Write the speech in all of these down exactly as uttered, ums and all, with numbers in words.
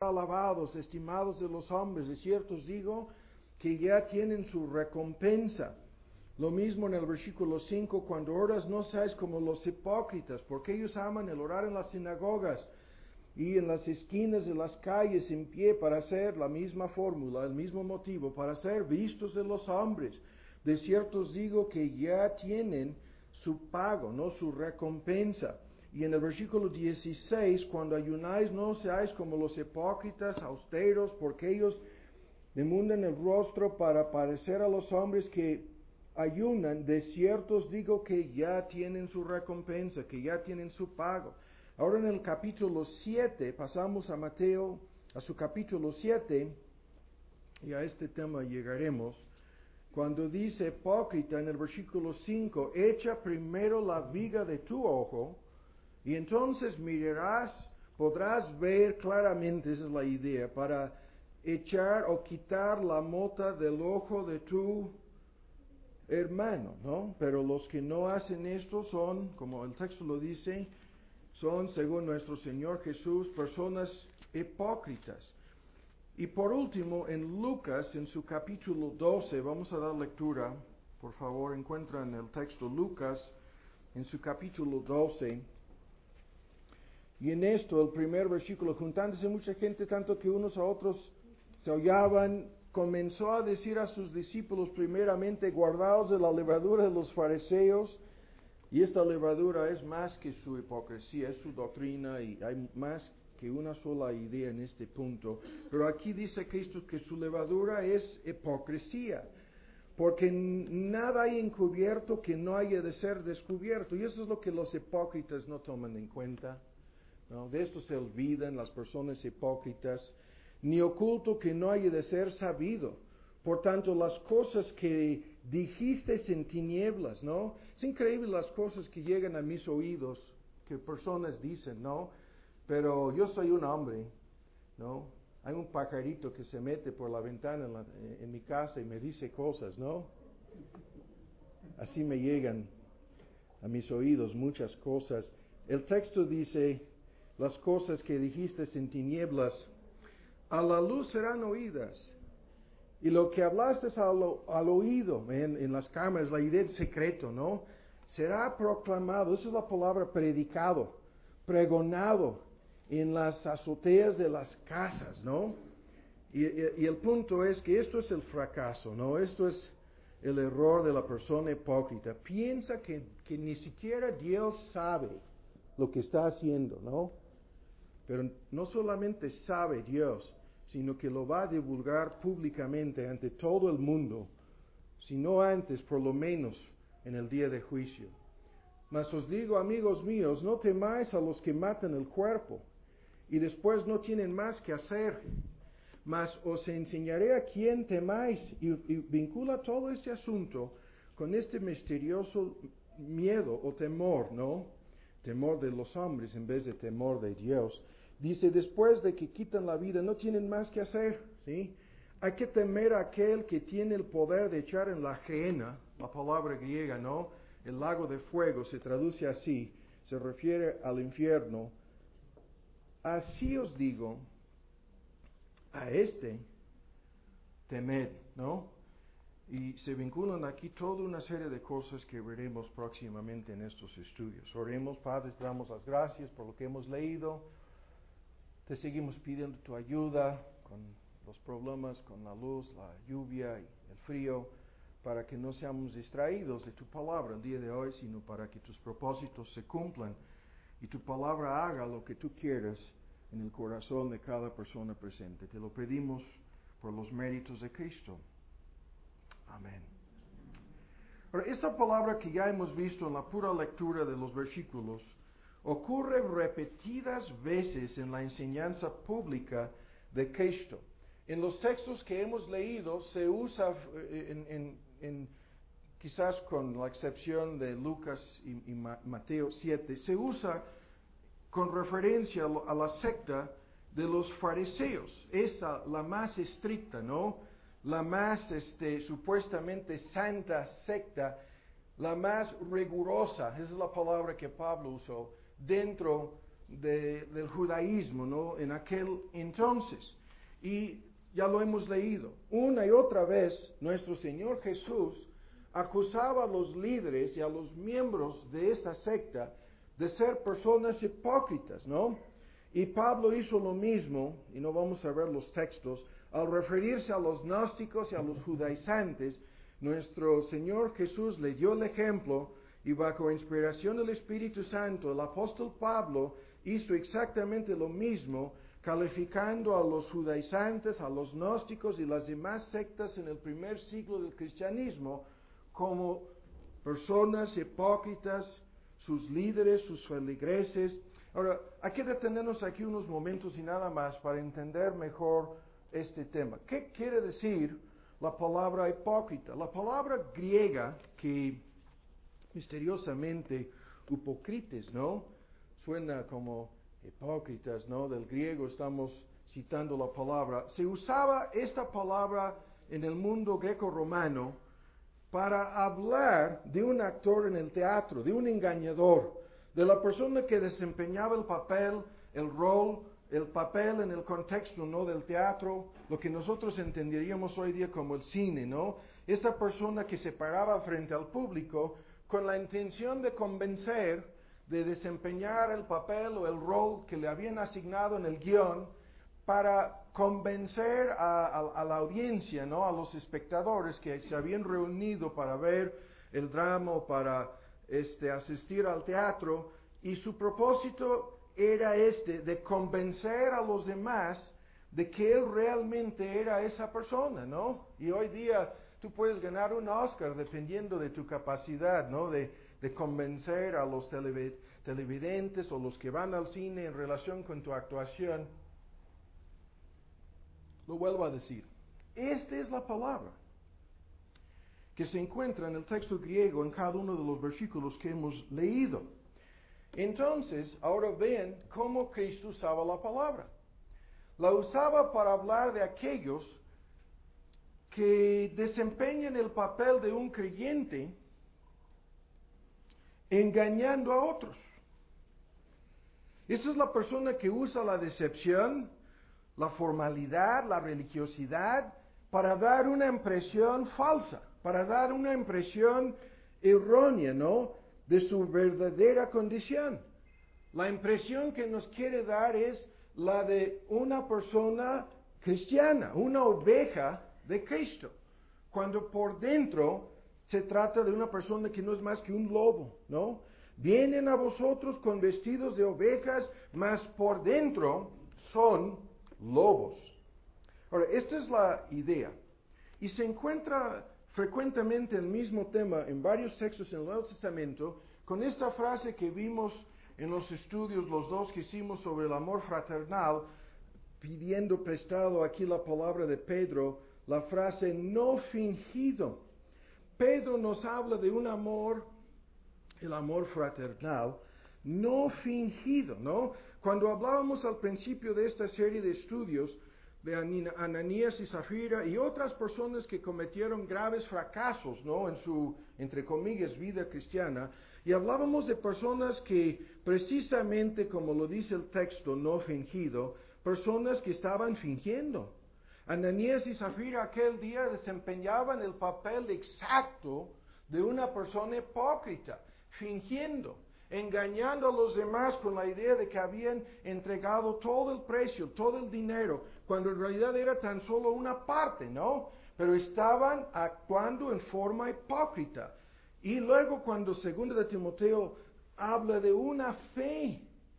alabados, estimados de los hombres. De cierto os digo que ya tienen su recompensa. Lo mismo en el versículo cinco, cuando oras no seáis como los hipócritas, porque ellos aman el orar en las sinagogas y en las esquinas de las calles en pie para hacer la misma fórmula, el mismo motivo, para ser vistos de los hombres. De cierto os digo que ya tienen su pago, no su recompensa. Y en el versículo dieciséis, cuando ayunáis no seáis como los hipócritas, austeros, porque ellos demundan el rostro para parecer a los hombres que ayunan. De cierto os digo que ya tienen su recompensa, que ya tienen su pago. Ahora en el capítulo siete, pasamos a Mateo, a su capítulo siete, y a este tema llegaremos, cuando dice hipócrita en el versículo cinco, echa primero la viga de tu ojo, y entonces mirarás, podrás ver claramente, esa es la idea, para echar o quitar la mota del ojo de tu hermano, ¿no? Pero los que no hacen esto son, como el texto lo dice, son, según nuestro Señor Jesús, personas hipócritas. Y por último, en Lucas, en su capítulo doce, vamos a dar lectura, por favor, encuentran el texto Lucas, en su capítulo doce, y en esto, el primer versículo, juntándose mucha gente, tanto que unos a otros se hollaban, comenzó a decir a sus discípulos primeramente, guardaos de la levadura de los fariseos. Y esta levadura es más que su hipocresía, es su doctrina, y hay más que una sola idea en este punto. Pero aquí dice Cristo que su levadura es hipocresía, porque nada hay encubierto que no haya de ser descubierto. Y eso es lo que los hipócritas no toman en cuenta, ¿no? De esto se olvidan las personas hipócritas. Ni oculto que no haya de ser sabido. Por tanto, las cosas que dijiste en tinieblas, ¿no? Es increíble las cosas que llegan a mis oídos, que personas dicen, ¿no? Pero yo soy un hombre, ¿no? Hay un pajarito que se mete por la ventana en, la, en mi casa y me dice cosas, ¿no? Así me llegan a mis oídos muchas cosas. El texto dice, las cosas que dijiste en tinieblas, a la luz serán oídas. Y lo que hablaste al, al oído, en, en las cámaras, la idea de secreto, ¿no? Será proclamado, esa es la palabra predicado, pregonado en las azoteas de las casas, ¿no? Y, y, y el punto es que esto es el fracaso, ¿no? Esto es el error de la persona hipócrita. Piensa que, que ni siquiera Dios sabe lo que está haciendo, ¿no? Pero no solamente sabe Dios, sino que lo va a divulgar públicamente ante todo el mundo, si no antes, por lo menos en el día de juicio. Mas os digo, amigos míos, no temáis a los que matan el cuerpo, y después no tienen más que hacer, mas os enseñaré a quién temáis, y, y vincula todo este asunto con este misterioso miedo o temor, ¿no? Temor de los hombres en vez de temor de Dios. Dice, después de que quitan la vida, no tienen más que hacer, ¿sí? Hay que temer a aquel que tiene el poder de echar en la gehenna, la palabra griega, ¿no? El lago de fuego se traduce así, se refiere al infierno. Así os digo, a este temed, ¿no? Y se vinculan aquí toda una serie de cosas que veremos próximamente en estos estudios. Oremos, Padre, te damos las gracias por lo que hemos leído. Te seguimos pidiendo tu ayuda con los problemas, con la luz, la lluvia y el frío, para que no seamos distraídos de tu palabra el día de hoy, sino para que tus propósitos se cumplan y tu palabra haga lo que tú quieras en el corazón de cada persona presente. Te lo pedimos por los méritos de Cristo. Amén. Ahora, esta palabra que ya hemos visto en la pura lectura de los versículos, ocurre repetidas veces en la enseñanza pública de Cristo. En los textos que hemos leído se usa, en, en, en, quizás con la excepción de Lucas y, y Mateo siete, se usa con referencia a la secta de los fariseos. Esa, la más estricta, ¿no? La más este, supuestamente santa secta, la más rigurosa, esa es la palabra que Pablo usó, dentro de, del judaísmo, ¿no? En aquel entonces. Y ya lo hemos leído. Una y otra vez, nuestro Señor Jesús acusaba a los líderes y a los miembros de esta secta de ser personas hipócritas, ¿no? Y Pablo hizo lo mismo, y no vamos a ver los textos, al referirse a los gnósticos y a los judaizantes. Nuestro Señor Jesús le dio el ejemplo, y bajo inspiración del Espíritu Santo, el apóstol Pablo hizo exactamente lo mismo, calificando a los judaizantes, a los gnósticos y las demás sectas en el primer siglo del cristianismo como personas hipócritas, sus líderes, sus feligreses. Ahora, hay que detenernos aquí unos momentos y nada más para entender mejor este tema. ¿Qué quiere decir la palabra hipócrita? La palabra griega que misteriosamente hipócrites, ¿no? Suena como hipócritas, ¿no? Del griego estamos citando la palabra. Se usaba esta palabra en el mundo greco-romano para hablar de un actor en el teatro, de un engañador, de la persona que desempeñaba el papel, el rol, el papel en el contexto, ¿no? Del teatro, lo que nosotros entenderíamos hoy día como el cine, ¿no? Esta persona que se paraba frente al público con la intención de convencer, de desempeñar el papel o el rol que le habían asignado en el guión para convencer a, a, a la audiencia, ¿no? A los espectadores que se habían reunido para ver el drama o para este, asistir al teatro, y su propósito era este, de convencer a los demás de que él realmente era esa persona, ¿no? Y hoy día tú puedes ganar un Oscar dependiendo de tu capacidad, ¿no? De, de convencer a los televid- televidentes o los que van al cine en relación con tu actuación. Lo vuelvo a decir. Esta es la palabra que se encuentra en el texto griego en cada uno de los versículos que hemos leído. Entonces, ahora ven cómo Cristo usaba la palabra. La usaba para hablar de aquellos que desempeñan el papel de un creyente engañando a otros. Esa es la persona que usa la decepción, la formalidad, la religiosidad, para dar una impresión falsa, para dar una impresión errónea, ¿no?, de su verdadera condición. La impresión que nos quiere dar es la de una persona cristiana, una oveja de Cristo, cuando por dentro se trata de una persona que no es más que un lobo, ¿no? Vienen a vosotros con vestidos de ovejas, mas por dentro son lobos. Ahora, esta es la idea. Y se encuentra frecuentemente el mismo tema en varios textos en el Nuevo Testamento, con esta frase que vimos en los estudios, los dos que hicimos sobre el amor fraternal, pidiendo prestado aquí la palabra de Pedro, la frase no fingido. Pedro nos habla de un amor, el amor fraternal, no fingido, ¿no? Cuando hablábamos al principio de esta serie de estudios de Ananías y Zafira y otras personas que cometieron graves fracasos, ¿no?, en su, entre comillas, vida cristiana, y hablábamos de personas que precisamente, como lo dice el texto, no fingido, personas que estaban fingiendo. Ananías y Zafira aquel día desempeñaban el papel exacto de una persona hipócrita, fingiendo, engañando a los demás con la idea de que habían entregado todo el precio, todo el dinero, cuando en realidad era tan solo una parte, ¿no? Pero estaban actuando en forma hipócrita. Y luego cuando segundo de Timoteo habla de una fe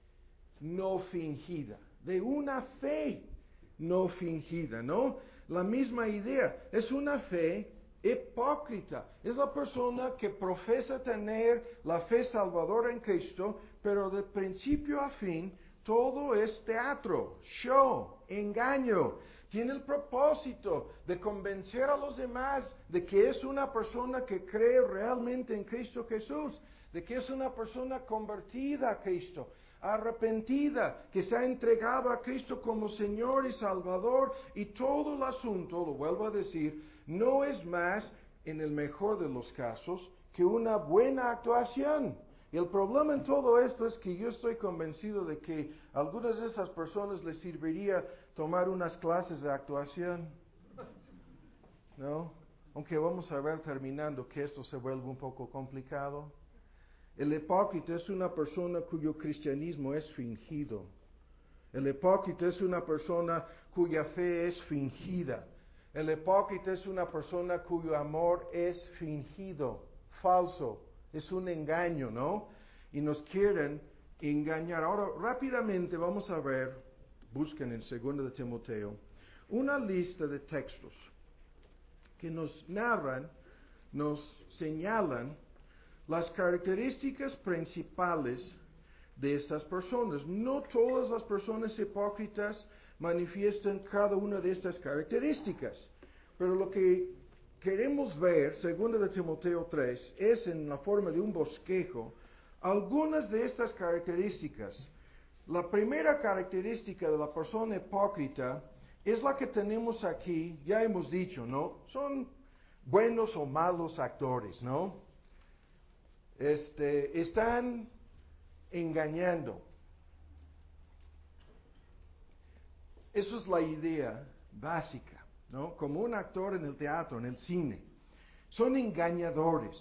no fingida, de una fe no fingida, ¿no? La misma idea, es una fe hipócrita. Es la persona que profesa tener la fe salvadora en Cristo, pero de principio a fin todo es teatro, show, engaño. Tiene el propósito de convencer a los demás de que es una persona que cree realmente en Cristo Jesús, de que es una persona convertida a Cristo, arrepentida, que se ha entregado a Cristo como Señor y Salvador, y todo el asunto, lo vuelvo a decir, no es más, en el mejor de los casos, que una buena actuación. Y el problema en todo esto es que yo estoy convencido de que a algunas de esas personas les serviría tomar unas clases de actuación, ¿no? Aunque vamos a ver terminando que esto se vuelve un poco complicado. El hipócrita es una persona cuyo cristianismo es fingido. El hipócrita es una persona cuya fe es fingida. El hipócrita es una persona cuyo amor es fingido, falso. Es un engaño, ¿no? Y nos quieren engañar. Ahora, rápidamente vamos a ver, busquen en segundo de Timoteo, una lista de textos que nos narran, nos señalan las características principales de estas personas. No todas las personas hipócritas manifiestan cada una de estas características, pero lo que queremos ver, segundo de Timoteo tres, es en la forma de un bosquejo, algunas de estas características. La primera característica de la persona hipócrita es la que tenemos aquí, ya hemos dicho, ¿no? Son buenos o malos actores, ¿no? Este, están engañando. Eso es la idea básica, ¿no? Como un actor en el teatro, en el cine. Son engañadores.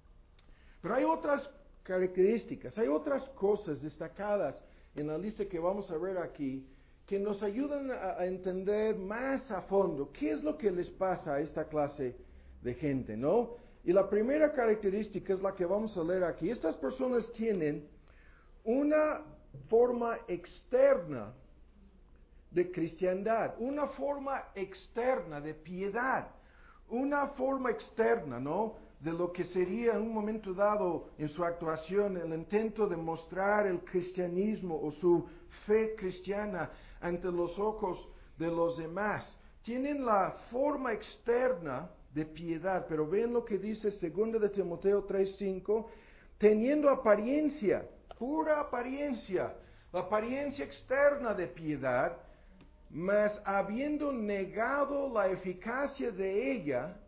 Pero hay otras características, hay otras cosas destacadas en la lista que vamos a ver aquí que nos ayudan a, a entender más a fondo qué es lo que les pasa a esta clase de gente, ¿no? Y la primera característica es la que vamos a leer aquí. Estas personas tienen una forma externa de cristiandad, una forma externa de piedad, una forma externa, ¿no?, de lo que sería en un momento dado en su actuación el intento de mostrar el cristianismo o su fe cristiana ante los ojos de los demás. Tienen la forma externa de piedad, pero ven lo que dice segundo de Timoteo tres cinco, teniendo apariencia, pura apariencia, la apariencia externa de piedad, mas habiendo negado la eficacia de ella.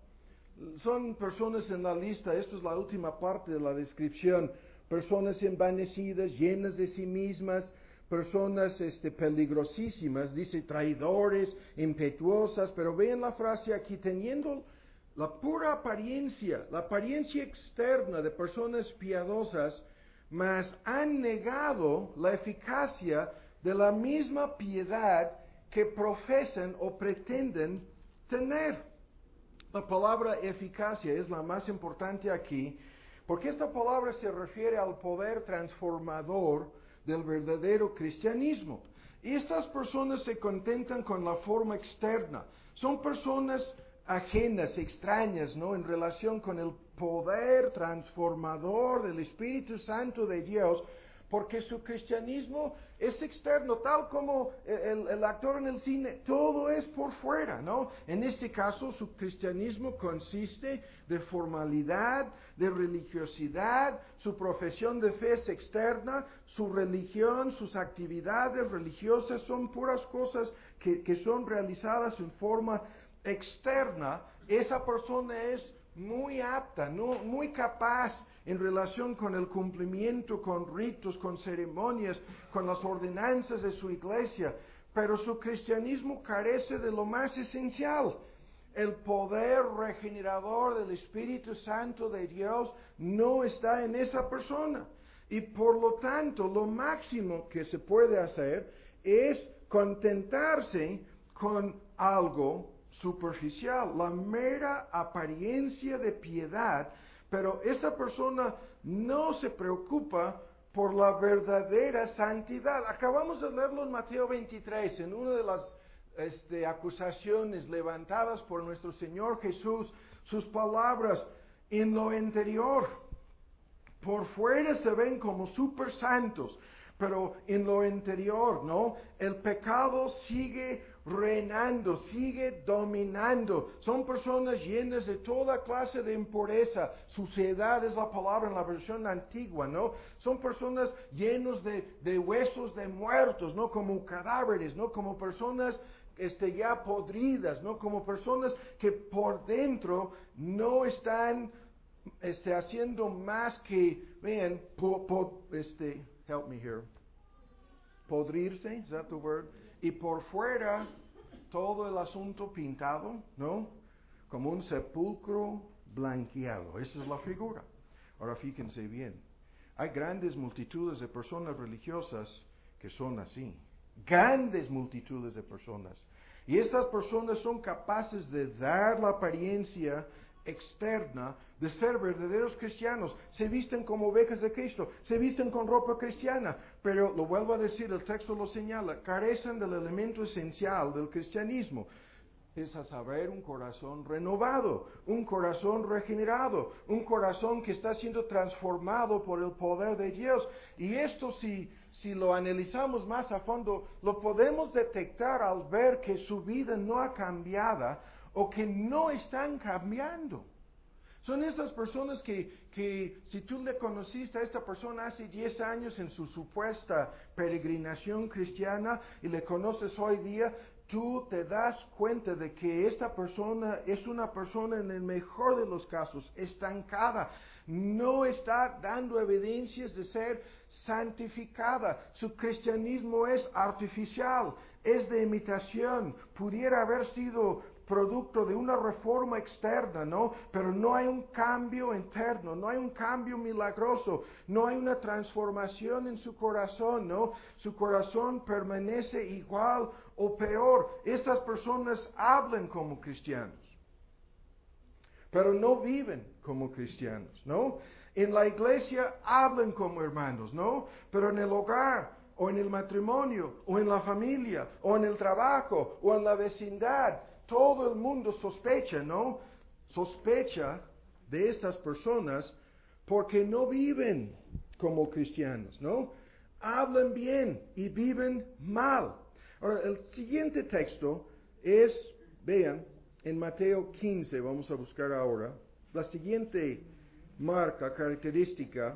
Son personas en la lista, esto es la última parte de la descripción, personas envanecidas, llenas de sí mismas, personas este, peligrosísimas, dice traidores, impetuosas, pero vean la frase aquí, teniendo la pura apariencia, la apariencia externa de personas piadosas, mas han negado la eficacia de la misma piedad que profesan o pretenden tener. La palabra eficacia es la más importante aquí, porque esta palabra se refiere al poder transformador del verdadero cristianismo. Y estas personas se contentan con la forma externa. Son personas ajenas, extrañas, ¿no?, en relación con el poder transformador del Espíritu Santo de Dios, porque su cristianismo es externo, tal como el, el actor en el cine, todo es por fuera, ¿no? En este caso, su cristianismo consiste de formalidad, de religiosidad, su profesión de fe es externa, su religión, sus actividades religiosas son puras cosas que, que son realizadas en forma externa. Esa persona es muy apta, ¿no?, muy capaz en relación con el cumplimiento, con ritos, con ceremonias, con las ordenanzas de su iglesia, pero su cristianismo carece de lo más esencial. El poder regenerador del Espíritu Santo de Dios no está en esa persona. Y por lo tanto, lo máximo que se puede hacer es contentarse con algo superficial, la mera apariencia de piedad. Pero esta persona no se preocupa por la verdadera santidad. Acabamos de leerlo en Mateo veintitrés, en una de las este, acusaciones levantadas por nuestro Señor Jesús, sus palabras, en lo interior, por fuera se ven como super santos, pero en lo interior, ¿no?, el pecado sigue reinando, sigue dominando. Son personas llenas de toda clase de impureza. Suciedad es la palabra en la versión antigua, ¿no? Son personas llenos de, de huesos de muertos, ¿no?, como cadáveres, ¿no?, como personas este, ya podridas, ¿no?, como personas que por dentro no están este, haciendo más que, vean, po, po, este, help me here, podrirse, is that the word? Y por fuera, todo el asunto pintado, ¿no? Como un sepulcro blanqueado. Esa es la figura. Ahora fíjense bien. Hay grandes multitudes de personas religiosas que son así. Grandes multitudes de personas. Y estas personas son capaces de dar la apariencia externa de ser verdaderos cristianos. Se visten como ovejas de Cristo, se visten con ropa cristiana, pero lo vuelvo a decir, el texto lo señala, carecen del elemento esencial del cristianismo. Es a saber, un corazón renovado, un corazón regenerado, un corazón que está siendo transformado por el poder de Dios. Y esto, si, si lo analizamos más a fondo, lo podemos detectar al ver que su vida no ha cambiado o que no están cambiando. Son estas personas que, que si tú le conociste a esta persona hace diez años en su supuesta peregrinación cristiana y le conoces hoy día, tú te das cuenta de que esta persona es una persona en el mejor de los casos estancada. No está dando evidencias de ser santificada. Su cristianismo es artificial, es de imitación. Pudiera haber sido producto de una reforma externa, ¿no? Pero no hay un cambio interno, no hay un cambio milagroso, no hay una transformación en su corazón, ¿no? Su corazón permanece igual o peor. Estas personas hablan como cristianos, pero no viven como cristianos, ¿no? En la iglesia hablan como hermanos, ¿no? Pero en el hogar, o en el matrimonio, o en la familia, o en el trabajo, o en la vecindad, todo el mundo sospecha, ¿no? Sospecha de estas personas porque no viven como cristianos, ¿no? Hablan bien y viven mal. Ahora, el siguiente texto es, vean, en Mateo quince, vamos a buscar ahora, la siguiente marca, característica,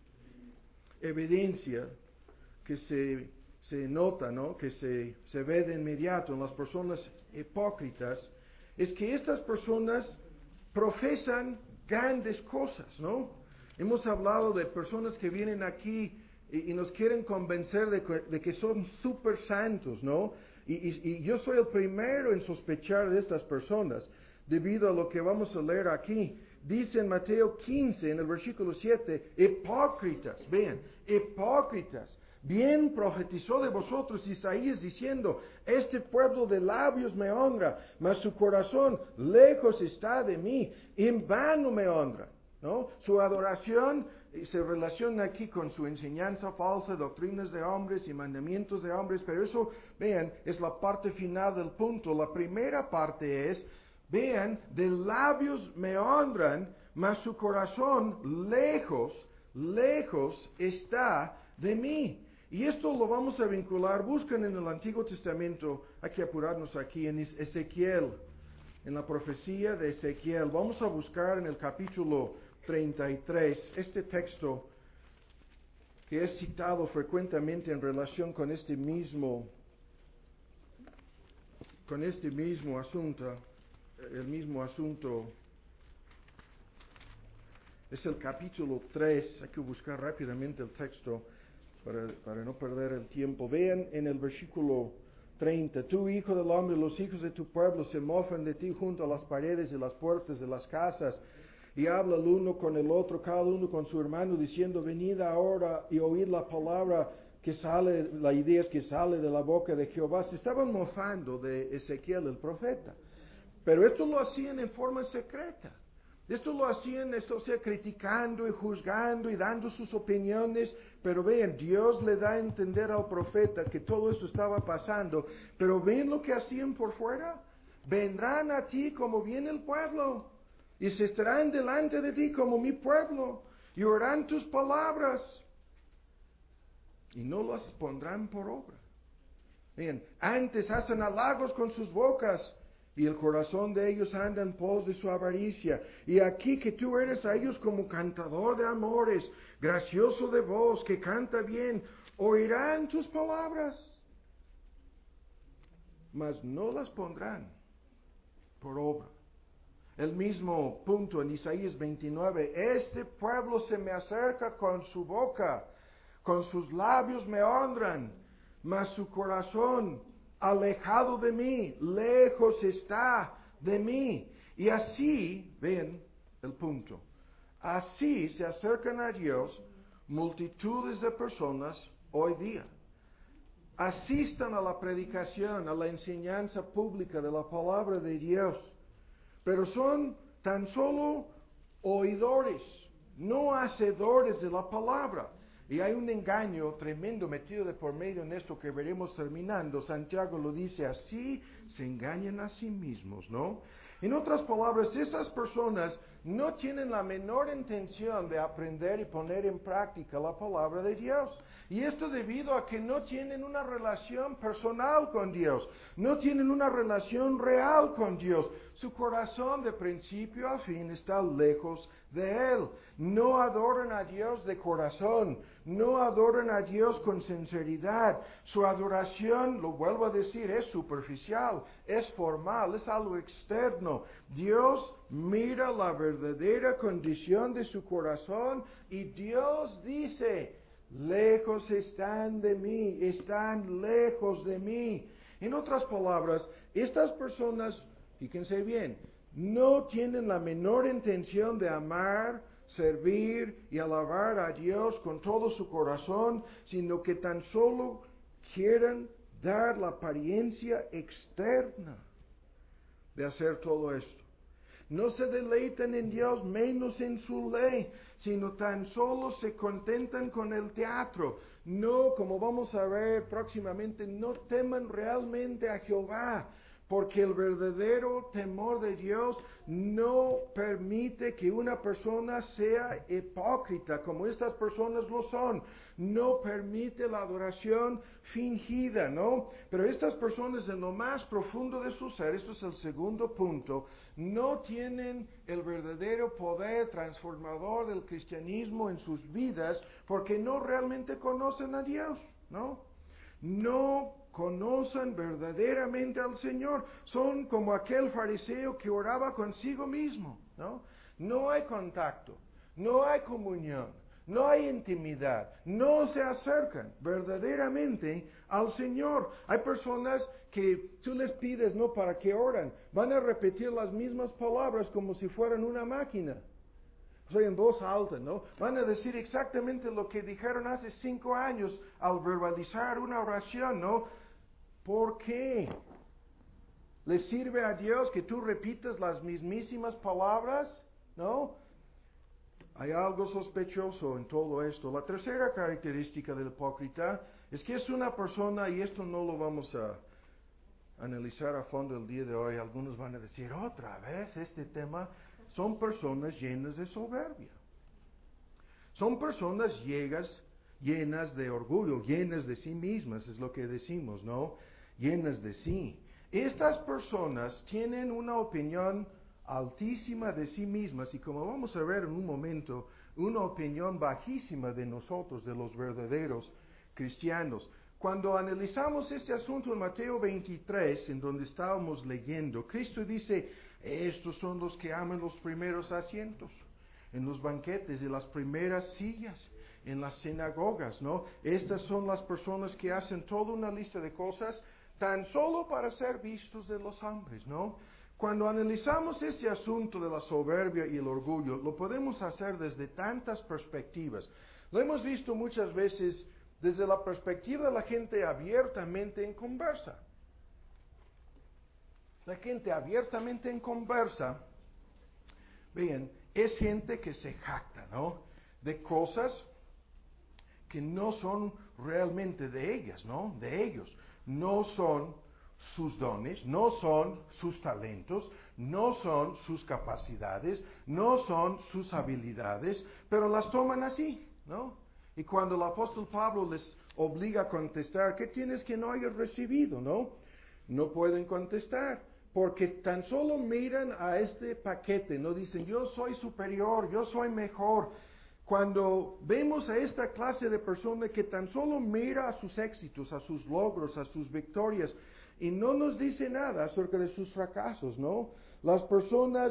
evidencia que se, se nota, ¿no? Que se, se ve de inmediato en las personas hipócritas, es que estas personas profesan grandes cosas, ¿no? Hemos hablado de personas que vienen aquí y, y nos quieren convencer de que, de que son súper santos, ¿no? Y, y, y yo soy el primero en sospechar de estas personas, debido a lo que vamos a leer aquí. Dice en Mateo quince, en el versículo siete, hipócritas, vean, hipócritas. Bien profetizó de vosotros Isaías diciendo, este pueblo de labios me honra, mas su corazón lejos está de mí, en vano me honra, ¿no? Su adoración se relaciona aquí con su enseñanza falsa, doctrinas de hombres y mandamientos de hombres, pero eso, vean, es la parte final del punto. La primera parte es, vean, de labios me honran, mas su corazón lejos, lejos está de mí. Y esto lo vamos a vincular, buscan en el Antiguo Testamento, hay que apurarnos aquí, en Ezequiel, en la profecía de Ezequiel. Vamos a buscar en el capítulo treinta y tres, este texto que es citado frecuentemente en relación con este mismo, con este mismo asunto, el mismo asunto. Es el capítulo tres, hay que buscar rápidamente el texto. Para, para no perder el tiempo. Vean en el versículo treinta, tú hijo del hombre, los hijos de tu pueblo se mofan de ti junto a las paredes y las puertas de las casas, y habla el uno con el otro, cada uno con su hermano, diciendo, venid ahora y oíd la palabra que sale, la idea es que sale de la boca de Jehová. Se estaban mofando de Ezequiel el profeta, pero esto lo hacían en forma secreta. Esto lo hacían, esto, o sea, criticando y juzgando y dando sus opiniones, pero vean, Dios le da a entender al profeta que todo esto estaba pasando, pero ven lo que hacían por fuera. Vendrán a ti como viene el pueblo, y se estarán delante de ti como mi pueblo, y oirán tus palabras, y no las pondrán por obra. Vean, antes hacen halagos con sus bocas, y el corazón de ellos anda en pos de su avaricia. Y aquí que tú eres a ellos como cantador de amores, gracioso de voz, que canta bien, oirán tus palabras, mas no las pondrán por obra. El mismo punto en Isaías veintinueve, este pueblo se me acerca con su boca, con sus labios me honran, mas su corazón alejado de mí, lejos está de mí. Y así, ven el punto, así se acercan a Dios multitudes de personas hoy día. Asistan a la predicación, a la enseñanza pública de la palabra de Dios, pero son tan solo oidores, no hacedores de la palabra. Y hay un engaño tremendo metido de por medio en esto que veremos terminando. Santiago lo dice así, se engañan a sí mismos, ¿no? En otras palabras, estas personas no tienen la menor intención de aprender y poner en práctica la palabra de Dios. Y esto debido a que no tienen una relación personal con Dios, no tienen una relación real con Dios. Su corazón de principio a fin está lejos de Él. No adoran a Dios de corazón, no adoran a Dios con sinceridad. Su adoración, lo vuelvo a decir, es superficial, es formal, es algo externo. Dios mira la verdadera condición de su corazón y Dios dice, lejos están de mí, están lejos de mí. En otras palabras, estas personas, fíjense bien, no tienen la menor intención de amar, servir y alabar a Dios con todo su corazón, sino que tan solo quieren dar la apariencia externa de hacer todo esto. No se deleitan en Dios, menos en su ley, sino tan solo se contentan con el teatro. No, como vamos a ver próximamente, no teman realmente a Jehová, porque el verdadero temor de Dios no permite que una persona sea hipócrita, como estas personas lo son. No permite la adoración fingida, ¿no? Pero estas personas en lo más profundo de su ser, esto es el segundo punto, no tienen el verdadero poder transformador del cristianismo en sus vidas porque no realmente conocen a Dios, ¿no? No conocen verdaderamente al Señor. Son como aquel fariseo que oraba consigo mismo, ¿no? No hay contacto, no hay comunión, no hay intimidad, no se acercan verdaderamente al Señor. Hay personas que tú les pides, no para que oran, van a repetir las mismas palabras como si fueran una máquina. Soy en voz alta, ¿no? Van a decir exactamente lo que dijeron hace cinco años al verbalizar una oración, ¿no? ¿Por qué? ¿Le sirve a Dios que tú repitas las mismísimas palabras? ¿No? Hay algo sospechoso en todo esto. La tercera característica del hipócrita es que es una persona, y esto no lo vamos a analizar a fondo el día de hoy. Algunos van a decir, otra vez este tema. Son personas llenas de soberbia. Son personas llenas, llenas de orgullo, llenas de sí mismas, es lo que decimos, ¿no? Llenas de sí. Estas personas tienen una opinión altísima de sí mismas y, como vamos a ver en un momento, una opinión bajísima de nosotros, de los verdaderos cristianos. Cuando analizamos este asunto en Mateo veintitrés, en donde estábamos leyendo, Cristo dice, estos son los que aman los primeros asientos en los banquetes, en las primeras sillas, en las sinagogas, ¿no? Estas son las personas que hacen toda una lista de cosas tan solo para ser vistos de los hombres, ¿no? Cuando analizamos este asunto de la soberbia y el orgullo, lo podemos hacer desde tantas perspectivas. Lo hemos visto muchas veces desde la perspectiva de la gente abiertamente en conversa. La gente abiertamente en conversa, bien, es gente que se jacta, ¿no? De cosas que no son realmente de ellas, ¿no? De ellos. No son sus dones, no son sus talentos, no son sus capacidades, no son sus habilidades, pero las toman así, ¿no? Y cuando el apóstol Pablo les obliga a contestar, ¿qué tienes que no hayas recibido, no? No pueden contestar, porque tan solo miran a este paquete, no dicen, yo soy superior, yo soy mejor. Cuando vemos a esta clase de persona que tan solo mira a sus éxitos, a sus logros, a sus victorias, y no nos dice nada acerca de sus fracasos, ¿no? Las personas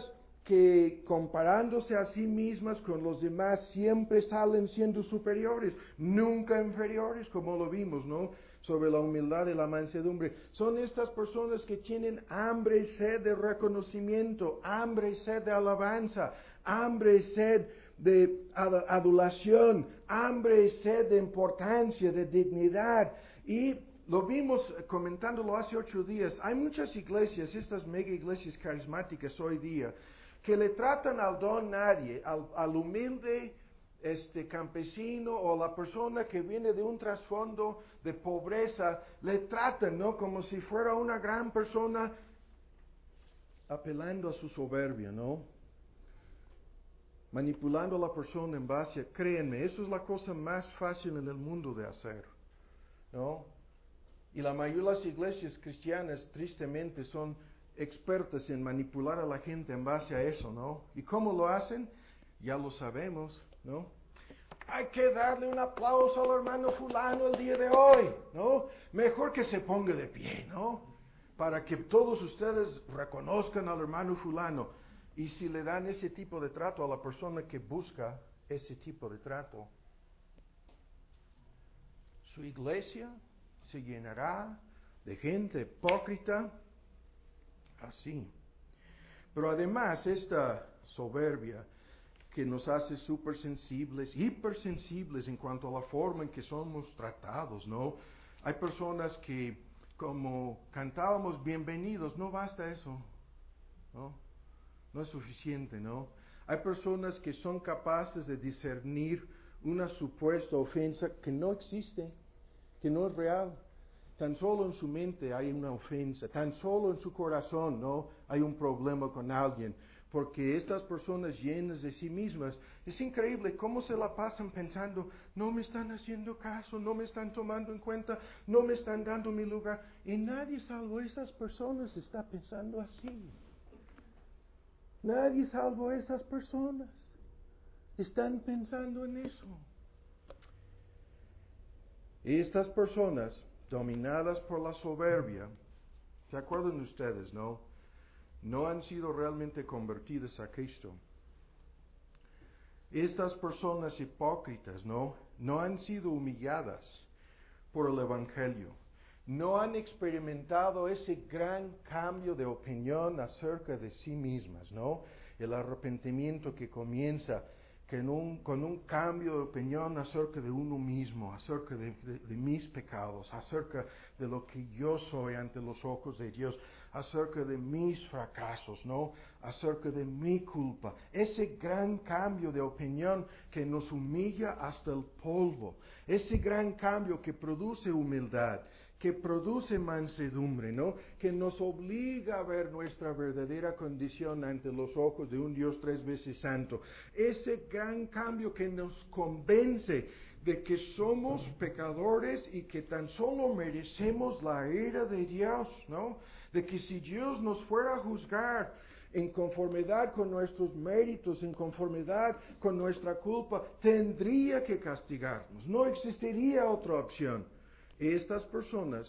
que comparándose a sí mismas con los demás siempre salen siendo superiores, nunca inferiores, como lo vimos, ¿no? Sobre la humildad y la mansedumbre. Son estas personas que tienen hambre y sed de reconocimiento, hambre y sed de alabanza, hambre y sed de adulación, hambre y sed de importancia, de dignidad. Y lo vimos comentándolo hace ocho días. Hay muchas iglesias, estas mega iglesias carismáticas hoy día, que le tratan al don nadie, al, al humilde este campesino o la persona que viene de un trasfondo de pobreza, le tratan, ¿no? Como si fuera una gran persona, apelando a su soberbia, ¿no? Manipulando a la persona en base a, créanme, eso es la cosa más fácil en el mundo de hacer, ¿no? Y la mayoría de las iglesias cristianas, tristemente, son expertas en manipular a la gente en base a eso, ¿no? ¿Y cómo lo hacen? Ya lo sabemos, ¿no? Hay que darle un aplauso al hermano fulano el día de hoy, ¿no? Mejor que se ponga de pie, ¿no? Para que todos ustedes reconozcan al hermano fulano. Y si le dan ese tipo de trato a la persona que busca ese tipo de trato, su iglesia se llenará de gente hipócrita así. Pero además esta soberbia que nos hace súper sensibles, hipersensibles en cuanto a la forma en que somos tratados, ¿no? Hay personas que, como cantábamos bienvenidos, no basta eso, ¿no? No es suficiente, ¿no? Hay personas que son capaces de discernir una supuesta ofensa que no existe, que no es real. Tan solo en su mente hay una ofensa, tan solo en su corazón, ¿no? Hay un problema con alguien. Porque estas personas llenas de sí mismas, es increíble cómo se la pasan pensando, no me están haciendo caso, no me están tomando en cuenta, no me están dando mi lugar. Y nadie salvo esas personas está pensando así. Nadie salvo esas personas están pensando en eso. Estas personas, dominadas por la soberbia, ¿se acuerdan ustedes, no? No han sido realmente convertidas a Cristo. Estas personas hipócritas, ¿no? No han sido humilladas por el Evangelio. No han experimentado ese gran cambio de opinión acerca de sí mismas, ¿no? El arrepentimiento que comienza que un, con un cambio de opinión acerca de uno mismo, acerca de, de, de mis pecados, acerca de lo que yo soy ante los ojos de Dios, acerca de mis fracasos, ¿no? Acerca de mi culpa. Ese gran cambio de opinión que nos humilla hasta el polvo. Ese gran cambio que produce humildad, que produce mansedumbre, ¿no? Que nos obliga a ver nuestra verdadera condición ante los ojos de un Dios tres veces santo. Ese gran cambio que nos convence de que somos pecadores y que tan solo merecemos la ira de Dios, ¿no? De que si Dios nos fuera a juzgar en conformidad con nuestros méritos, en conformidad con nuestra culpa, tendría que castigarnos. No existiría otra opción. Estas personas,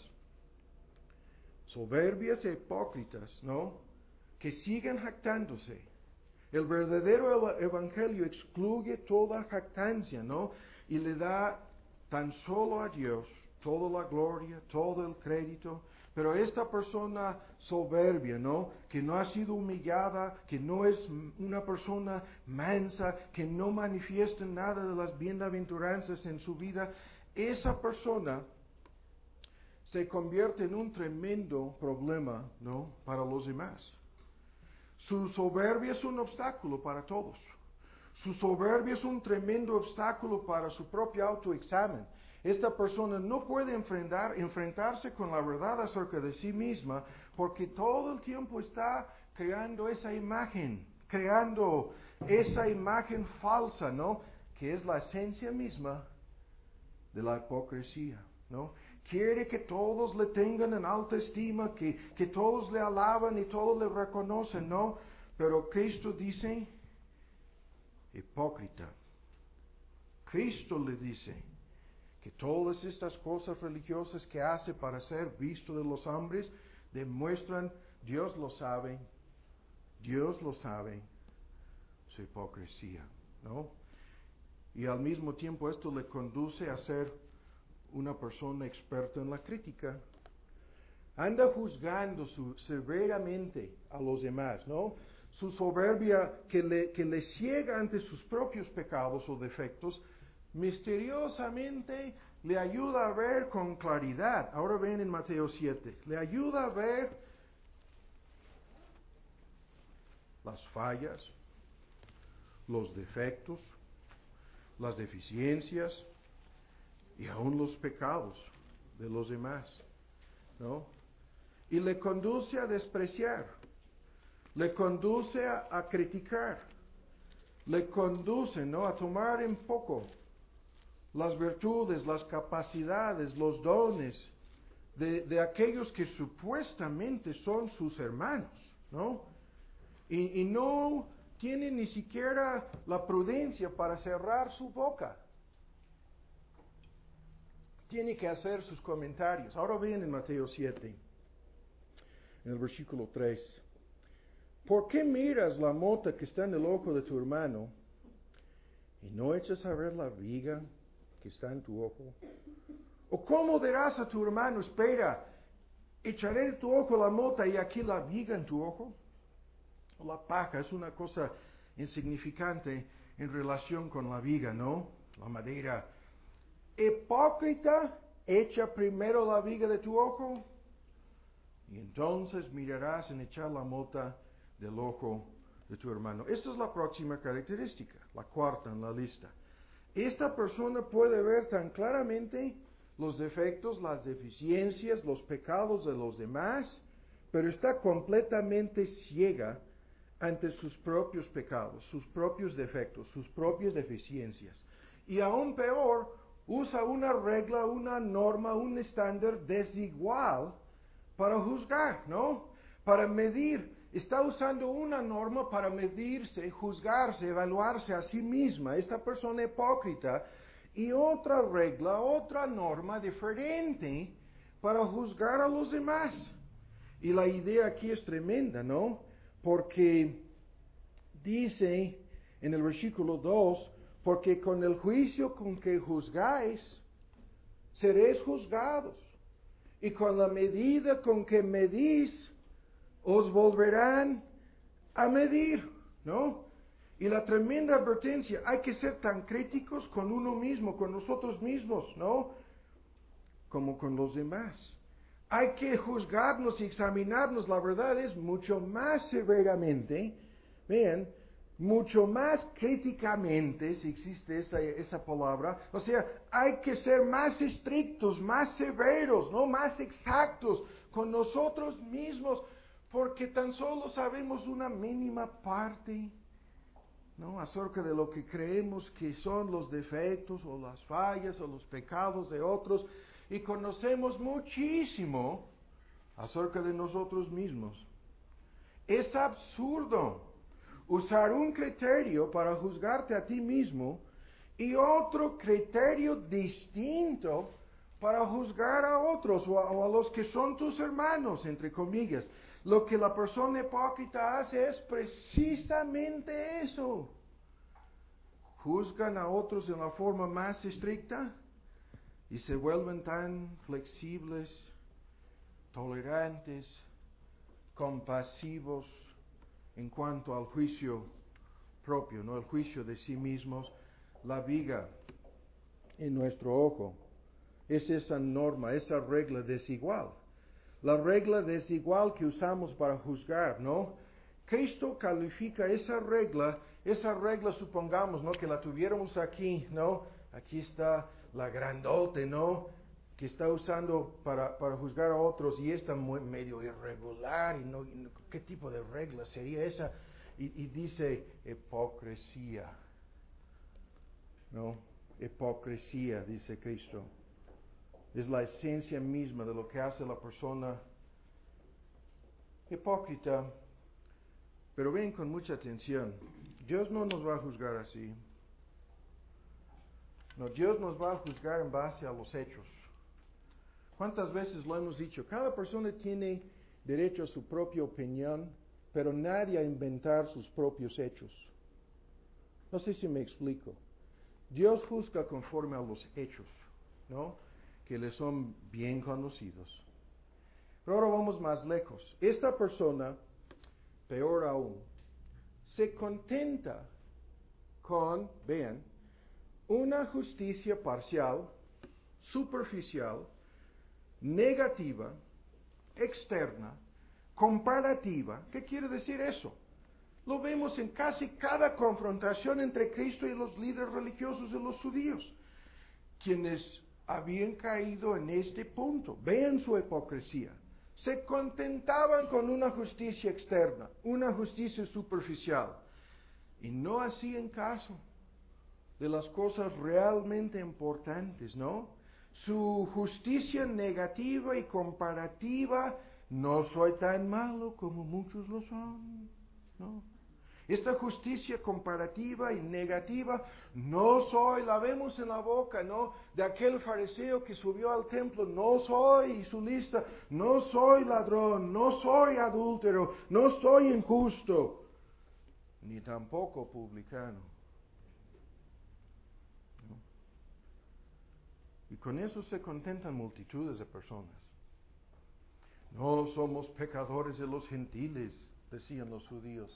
soberbias e hipócritas, ¿no? Que siguen jactándose. El verdadero evangelio excluye toda jactancia, ¿no? Y le da tan solo a Dios toda la gloria, todo el crédito. Pero esta persona soberbia, ¿no? Que no ha sido humillada, que no es una persona mansa, que no manifiesta nada de las bienaventuranzas en su vida, esa persona se convierte en un tremendo problema, ¿no? Para los demás. Su soberbia es un obstáculo para todos. Su soberbia es un tremendo obstáculo para su propio autoexamen. Esta persona no puede enfrentar, enfrentarse con la verdad acerca de sí misma porque todo el tiempo está creando esa imagen, creando esa imagen falsa, ¿no? Que es la esencia misma de la hipocresía, ¿no? Quiere que todos le tengan en alta estima, que, que todos le alaban y todos le reconocen, ¿no? Pero Cristo dice, hipócrita. Cristo le dice que todas estas cosas religiosas que hace para ser visto de los hombres demuestran, Dios lo sabe, Dios lo sabe, su hipocresía, ¿no? Y al mismo tiempo esto le conduce a ser una persona experta en la crítica. Anda juzgando su, severamente a los demás, ¿no? Su soberbia que le, que le ciega ante sus propios pecados o defectos, misteriosamente le ayuda a ver con claridad. Ahora ven en Mateo siete, le ayuda a ver las fallas, los defectos, las deficiencias y aún los pecados de los demás, ¿no? Y le conduce a despreciar, le conduce a, a criticar, le conduce, ¿no?, a tomar en poco las virtudes, las capacidades, los dones de, de aquellos que supuestamente son sus hermanos, ¿no? Y, y no tiene ni siquiera la prudencia para cerrar su boca. Tiene que hacer sus comentarios. Ahora ven en Mateo siete, en el versículo tres. ¿Por qué miras la mota que está en el ojo de tu hermano y no echas a ver la viga que está en tu ojo? ¿O cómo dirás a tu hermano, espera, echaré de tu ojo la mota y aquí la viga en tu ojo? La paja es una cosa insignificante en relación con la viga, ¿no? La madera. Hipócrita, echa primero la viga de tu ojo y entonces mirarás en echar la mota del ojo de tu hermano. Esta es la próxima característica, la cuarta en la lista. Esta persona puede ver tan claramente los defectos, las deficiencias, los pecados de los demás, pero está completamente ciega ante sus propios pecados, sus propios defectos, sus propias deficiencias. Y aún peor, usa una regla, una norma, un estándar desigual para juzgar, ¿no? Para medir. Está usando una norma para medirse, juzgarse, evaluarse a sí misma, esta persona hipócrita, y otra regla, otra norma diferente para juzgar a los demás. Y la idea aquí es tremenda, ¿no? Porque dice en el versículo dos, porque con el juicio con que juzgáis, seréis juzgados, y con la medida con que medís, os volverán a medir, ¿no? Y la tremenda advertencia, hay que ser tan críticos con uno mismo, con nosotros mismos, ¿no? Como con los demás. Hay que juzgarnos y examinarnos, la verdad es, mucho más severamente, vean, mucho más críticamente, si existe esa, esa palabra, o sea, hay que ser más estrictos, más severos, ¿no? Más exactos con nosotros mismos, porque tan solo sabemos una mínima parte, ¿no?, acerca de lo que creemos que son los defectos o las fallas o los pecados de otros, y conocemos muchísimo acerca de nosotros mismos. Es absurdo usar un criterio para juzgarte a ti mismo y otro criterio distinto para juzgar a otros o a, o a los que son tus hermanos, entre comillas. Lo que la persona hipócrita hace es precisamente eso. Juzgan a otros de la forma más estricta y se vuelven tan flexibles, tolerantes, compasivos en cuanto al juicio propio, no el juicio de sí mismos, la viga en nuestro ojo. Es esa norma, esa regla desigual. La regla desigual que usamos para juzgar, ¿no? Cristo califica esa regla, esa regla supongamos, ¿no?, que la tuviéramos aquí, ¿no? Aquí está la grandote, ¿no?, que está usando para, para juzgar a otros y está muy, medio irregular, y no, y no, ¿qué tipo de regla sería esa? Y, y dice hipocresía, ¿no? Hipocresía, dice Cristo. Es la esencia misma de lo que hace la persona hipócrita. Pero ven con mucha atención, Dios no nos va a juzgar así. No, Dios nos va a juzgar en base a los hechos. ¿Cuántas veces lo hemos dicho? Cada persona tiene derecho a su propia opinión, pero nadie a inventar sus propios hechos. No sé si me explico. Dios juzga conforme a los hechos, ¿no? Que le son bien conocidos. Pero ahora vamos más lejos. Esta persona, peor aún, se contenta con, vean, una justicia parcial, superficial, negativa, externa, comparativa. ¿Qué quiere decir eso? Lo vemos en casi cada confrontación entre Cristo y los líderes religiosos de los judíos, quienes habían caído en este punto. Vean su hipocresía. Se contentaban con una justicia externa, una justicia superficial, y no hacían caso de las cosas realmente importantes, ¿no? Su justicia negativa y comparativa, no soy tan malo como muchos lo son, ¿no? Esta justicia comparativa y negativa, no soy, la vemos en la boca, ¿no? De aquel fariseo que subió al templo, no soy, y su lista, no soy ladrón, no soy adúltero, no soy injusto, ni tampoco publicano. ¿No? Y con eso se contentan multitudes de personas. No somos pecadores de los gentiles, decían los judíos.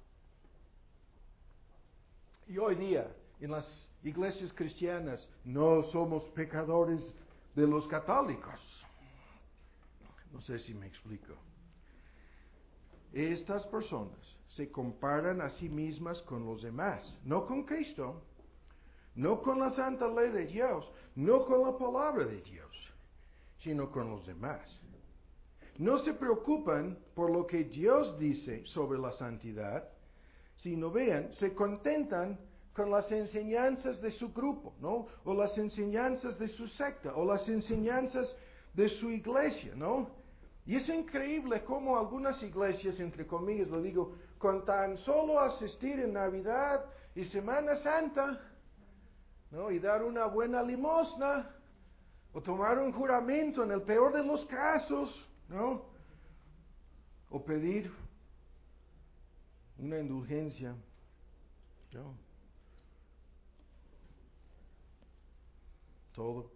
Y hoy día, en las iglesias cristianas, no somos pecadores de los católicos. No sé si me explico. Estas personas se comparan a sí mismas con los demás, no con Cristo, no con la santa ley de Dios, no con la palabra de Dios, sino con los demás. No se preocupan por lo que Dios dice sobre la santidad, sino vean, se contentan con las enseñanzas de su grupo, ¿no? O las enseñanzas de su secta, o las enseñanzas de su iglesia, ¿no? Y es increíble cómo algunas iglesias, entre comillas lo digo, con tan solo asistir en Navidad y Semana Santa, ¿no? Y dar una buena limosna, o tomar un juramento en el peor de los casos, ¿no? O pedir una indulgencia, ¿no? Todo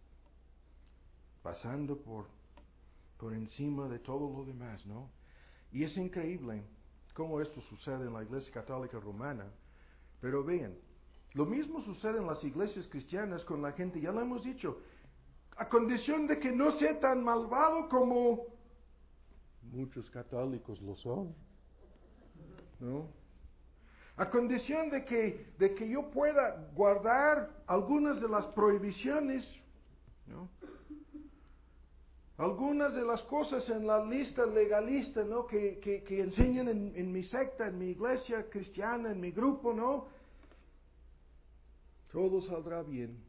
pasando por, por encima de todo lo demás, ¿no? Y es increíble cómo esto sucede en la Iglesia Católica Romana. Pero vean, lo mismo sucede en las iglesias cristianas con la gente, ya lo hemos dicho, a condición de que no sea tan malvado como muchos católicos lo son, ¿no? A condición de que, de que yo pueda guardar algunas de las prohibiciones, ¿no? Algunas de las cosas en la lista legalista, ¿no? Que, que, que enseñan en, en mi secta, en mi iglesia cristiana, en mi grupo, ¿no? Todo saldrá bien.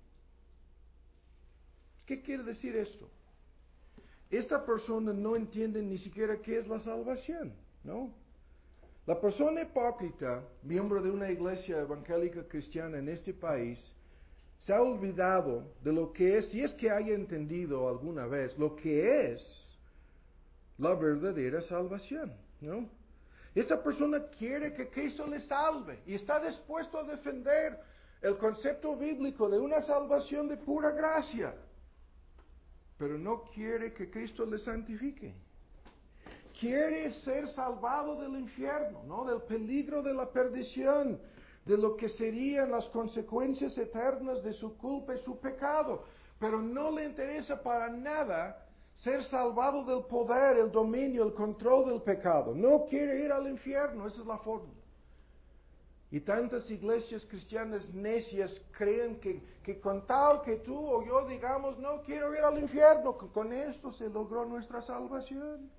¿Qué quiere decir esto? Esta persona no entiende ni siquiera qué es la salvación, ¿no? La persona hipócrita, miembro de una iglesia evangélica cristiana en este país, se ha olvidado de lo que es, si es que haya entendido alguna vez, lo que es la verdadera salvación, ¿no? Esta persona quiere que Cristo le salve y está dispuesto a defender el concepto bíblico de una salvación de pura gracia, pero no quiere que Cristo le santifique. Quiere ser salvado del infierno, ¿no? Del peligro de la perdición, de lo que serían las consecuencias eternas de su culpa y su pecado. Pero no le interesa para nada ser salvado del poder, el dominio, el control del pecado. No quiere ir al infierno, esa es la fórmula. Y tantas iglesias cristianas necias creen que, que con tal que tú o yo digamos, no quiero ir al infierno, que con esto se logró nuestra salvación.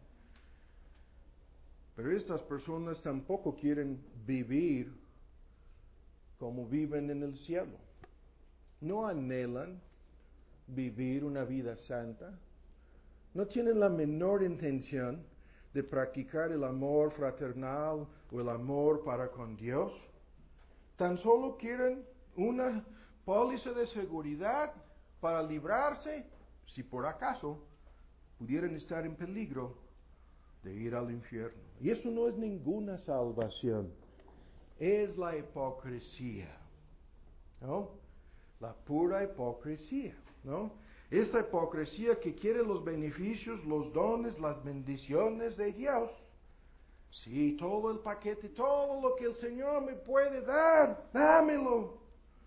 Pero estas personas tampoco quieren vivir como viven en el cielo. No anhelan vivir una vida santa. No tienen la menor intención de practicar el amor fraternal o el amor para con Dios. Tan solo quieren una póliza de seguridad para librarse, si por acaso pudieran estar en peligro de ir al infierno. Y eso no es ninguna salvación. es la hipocresía, ¿no? La pura hipocresía, ¿no? Esta hipocresía que quiere los beneficios, los dones, las bendiciones de Dios. Sí, todo el paquete, todo lo que el Señor me puede dar, dámelo.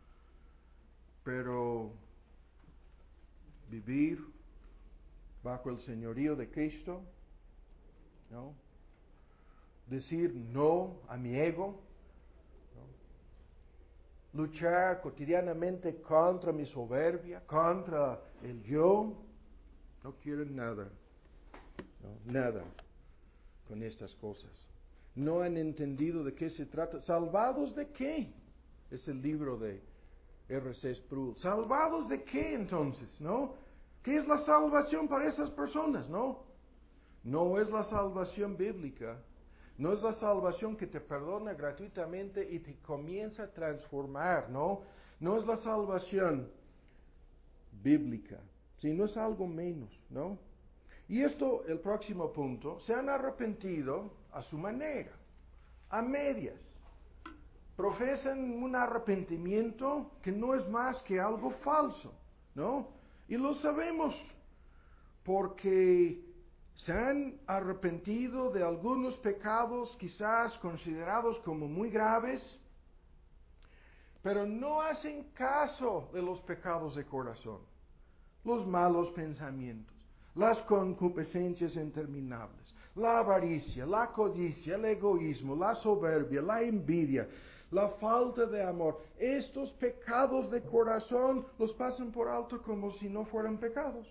Pero vivir bajo el señorío de Cristo, ¿no? Decir no a mi ego, ¿no? Luchar cotidianamente contra mi soberbia, contra el yo, no quieren nada, ¿no? Nada con estas cosas. No han entendido de qué se trata. ¿Salvados de qué? Es el libro de R C Sproul. ¿Salvados de qué entonces? ¿No? ¿Qué es la salvación para esas personas? ¿No? No es la salvación bíblica. No es la salvación que te perdona gratuitamente y te comienza a transformar, ¿no? No es la salvación bíblica, sino es algo menos, ¿no? Y esto, el próximo punto, se han arrepentido a su manera, a medias. Profesan un arrepentimiento que no es más que algo falso, ¿no? Y lo sabemos porque se han arrepentido de algunos pecados quizás considerados como muy graves, pero no hacen caso de los pecados de corazón, los malos pensamientos, las concupiscencias interminables, la avaricia, la codicia, el egoísmo, la soberbia, la envidia, la falta de amor. Estos pecados de corazón los pasan por alto como si no fueran pecados.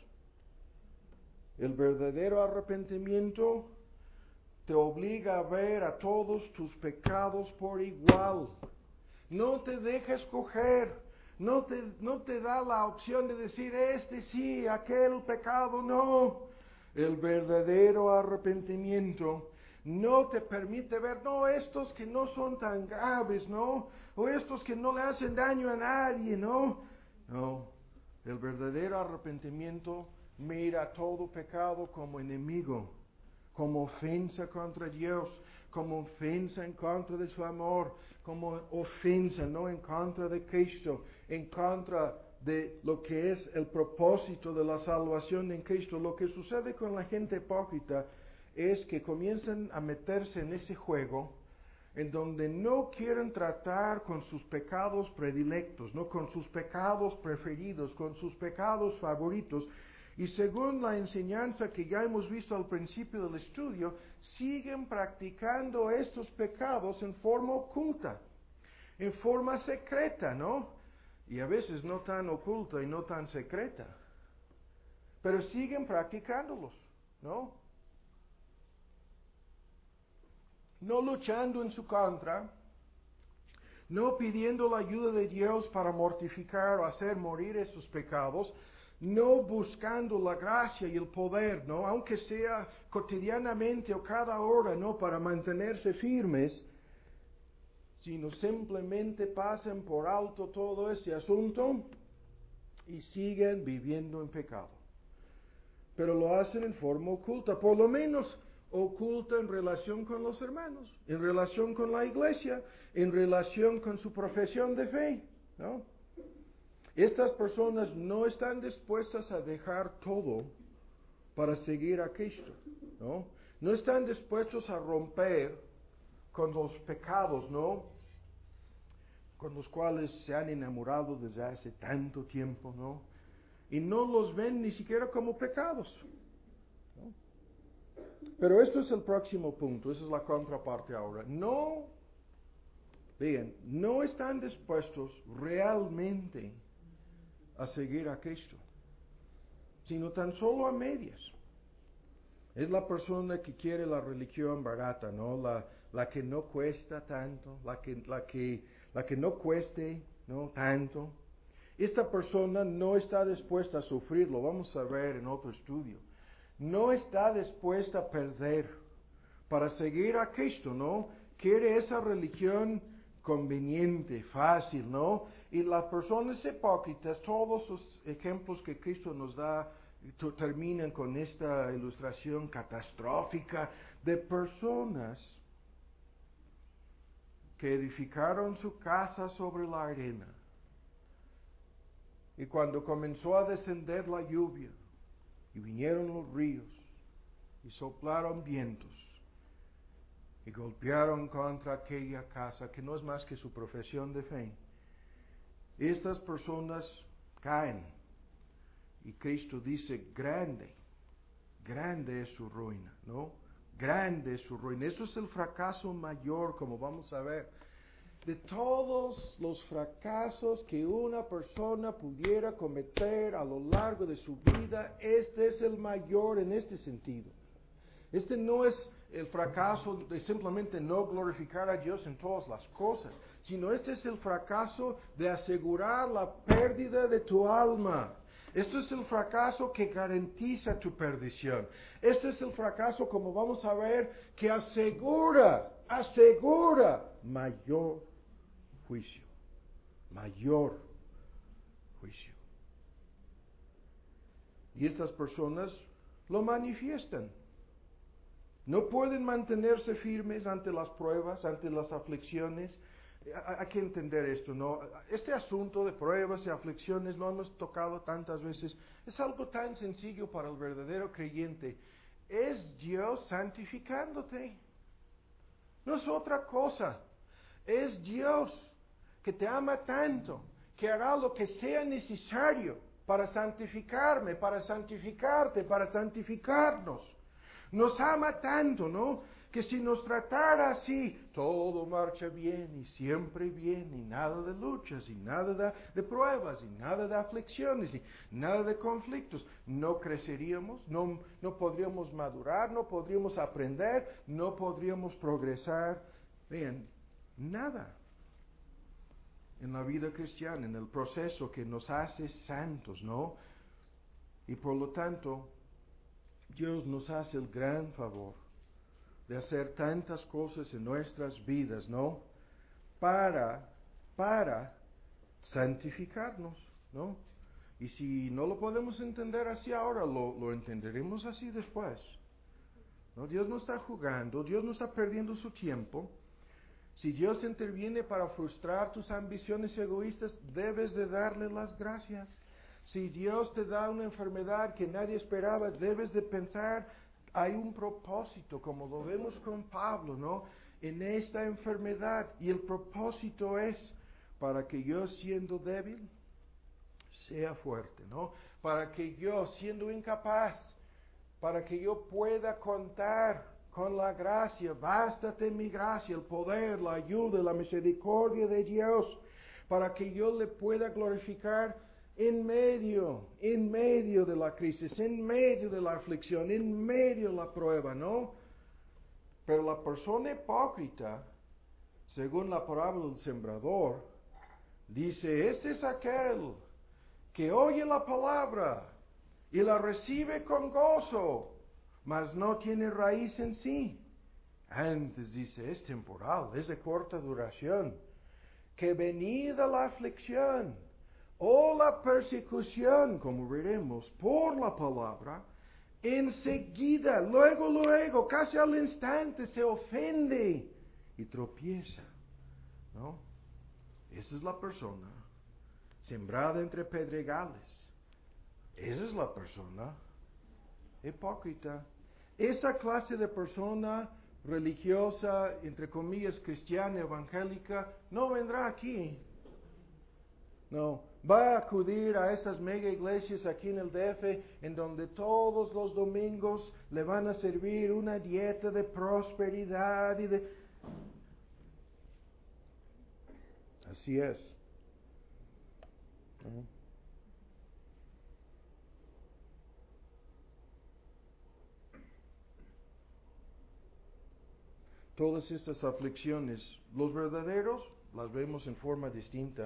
El verdadero arrepentimiento te obliga a ver a todos tus pecados por igual. No te deja escoger, no te, no te da la opción de decir este sí, aquel pecado no. El verdadero arrepentimiento no te permite ver, no, estos que no son tan graves, no, o estos que no le hacen daño a nadie, no. No, el verdadero arrepentimiento mira todo pecado como enemigo, como ofensa contra Dios, como ofensa en contra de su amor, como ofensa, no en contra de Cristo, en contra de lo que es el propósito de la salvación en Cristo. Lo que sucede con la gente hipócrita es que comienzan a meterse en ese juego en donde no quieren tratar con sus pecados predilectos, no con sus pecados preferidos, con sus pecados favoritos. Y según la enseñanza que ya hemos visto al principio del estudio, siguen practicando estos pecados en forma oculta, en forma secreta, ¿no? Y a veces no tan oculta y no tan secreta, pero siguen practicándolos, ¿no? No luchando en su contra, no pidiendo la ayuda de Dios para mortificar o hacer morir esos pecados, no buscando la gracia y el poder, ¿no? Aunque sea cotidianamente o cada hora, ¿no? Para mantenerse firmes, sino simplemente pasan por alto todo este asunto y siguen viviendo en pecado. Pero lo hacen en forma oculta, por lo menos oculta en relación con los hermanos, en relación con la iglesia, en relación con su profesión de fe, ¿no? Estas personas no están dispuestas a dejar todo para seguir a Cristo, ¿no? No están dispuestos a romper con los pecados, ¿no? Con los cuales se han enamorado desde hace tanto tiempo, ¿no? Y no los ven ni siquiera como pecados, ¿no? Pero esto es el próximo punto, esa es la contraparte ahora. No, vean, no están dispuestos realmente a seguir a Cristo, sino tan solo a medias. Es la persona que quiere la religión barata, ¿no? La, la que no cuesta tanto, la que, la que, la que no cueste, ¿no? Tanto. Esta persona no está dispuesta a sufrir, lo vamos a ver en otro estudio. No está dispuesta a perder para seguir a Cristo, ¿no? Quiere esa religión conveniente, fácil, ¿no? Y las personas hipócritas, todos los ejemplos que Cristo nos da, terminan con esta ilustración catastrófica de personas que edificaron su casa sobre la arena. Y cuando comenzó a descender la lluvia, y vinieron los ríos, y soplaron vientos, y golpearon contra aquella casa, que no es más que su profesión de fe, estas personas caen. Y Cristo dice, grande, grande es su ruina, ¿no? Grande es su ruina. Eso es el fracaso mayor, como vamos a ver. De todos los fracasos que una persona pudiera cometer a lo largo de su vida, este es el mayor en este sentido. Este no es el fracaso de simplemente no glorificar a Dios en todas las cosas, sino este es el fracaso de asegurar la pérdida de tu alma. Esto es el fracaso que garantiza tu perdición. Este es el fracaso, como vamos a ver, que asegura, asegura mayor juicio. Mayor juicio. Y estas personas lo manifiestan. No pueden mantenerse firmes ante las pruebas, ante las aflicciones. Hay que entender esto, ¿no? Este asunto de pruebas y aflicciones lo hemos tocado tantas veces. Es algo tan sencillo para el verdadero creyente. Es Dios santificándote. No es otra cosa. Es Dios que te ama tanto, que hará lo que sea necesario para santificarme, para santificarte, para santificarnos. Nos ama tanto, ¿no? Que si nos tratara así, todo marcha bien y siempre bien, y nada de luchas, y nada de, de pruebas, y nada de aflicciones, y nada de conflictos, no creceríamos, no, no podríamos madurar, no podríamos aprender, no podríamos progresar. Vean, nada en la vida cristiana, en el proceso que nos hace santos, ¿no? Y por lo tanto, Dios nos hace el gran favor de hacer tantas cosas en nuestras vidas, ¿no? Para, para santificarnos, ¿no? Y si no lo podemos entender así ahora, lo, lo entenderemos así después, ¿no? Dios no está jugando, Dios no está perdiendo su tiempo. Si Dios interviene para frustrar tus ambiciones egoístas, debes de darle las gracias. Si Dios te da una enfermedad que nadie esperaba, debes de pensar, hay un propósito, como lo vemos con Pablo, ¿no? En esta enfermedad. Y el propósito es para que yo, siendo débil, sea fuerte, ¿no? Para que yo, siendo incapaz, para que yo pueda contar con la gracia, bástate mi gracia, el poder, la ayuda, la misericordia de Dios, para que yo le pueda glorificar en medio, en medio de la crisis, en medio de la aflicción, en medio de la prueba, ¿no? Pero la persona hipócrita, según la parábola del sembrador, dice, este es aquel que oye la palabra y la recibe con gozo, mas no tiene raíz en sí. Antes dice, es temporal, es de corta duración, que venida la aflicción o la persecución, como veremos, por la palabra, enseguida, luego, luego, casi al instante, se ofende y tropieza, ¿no? Esa es la persona sembrada entre pedregales. Esa es la persona hipócrita. Esa clase de persona religiosa, entre comillas, cristiana, evangélica, no vendrá aquí. No, va a acudir a esas mega iglesias aquí en el D F, en donde todos los domingos le van a servir una dieta de prosperidad y de... Así es. ¿No? Todas estas aflicciones, los verdaderos, las vemos en forma distinta.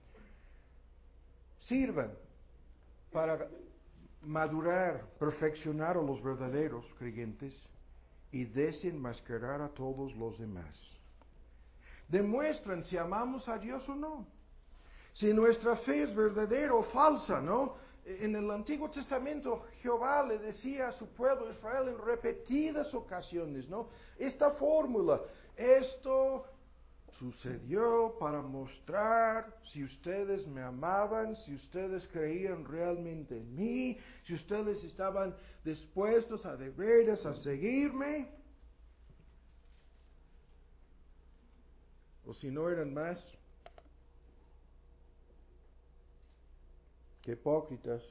Sirvan para madurar, perfeccionar a los verdaderos creyentes y desenmascarar a todos los demás. Demuestran si amamos a Dios o no. Si nuestra fe es verdadera o falsa, ¿no? En el Antiguo Testamento Jehová le decía a su pueblo Israel en repetidas ocasiones, ¿no? Esta fórmula, esto sucedió para mostrar si ustedes me amaban, si ustedes creían realmente en mí, si ustedes estaban dispuestos a de veras a seguirme, o si no eran más que hipócritas.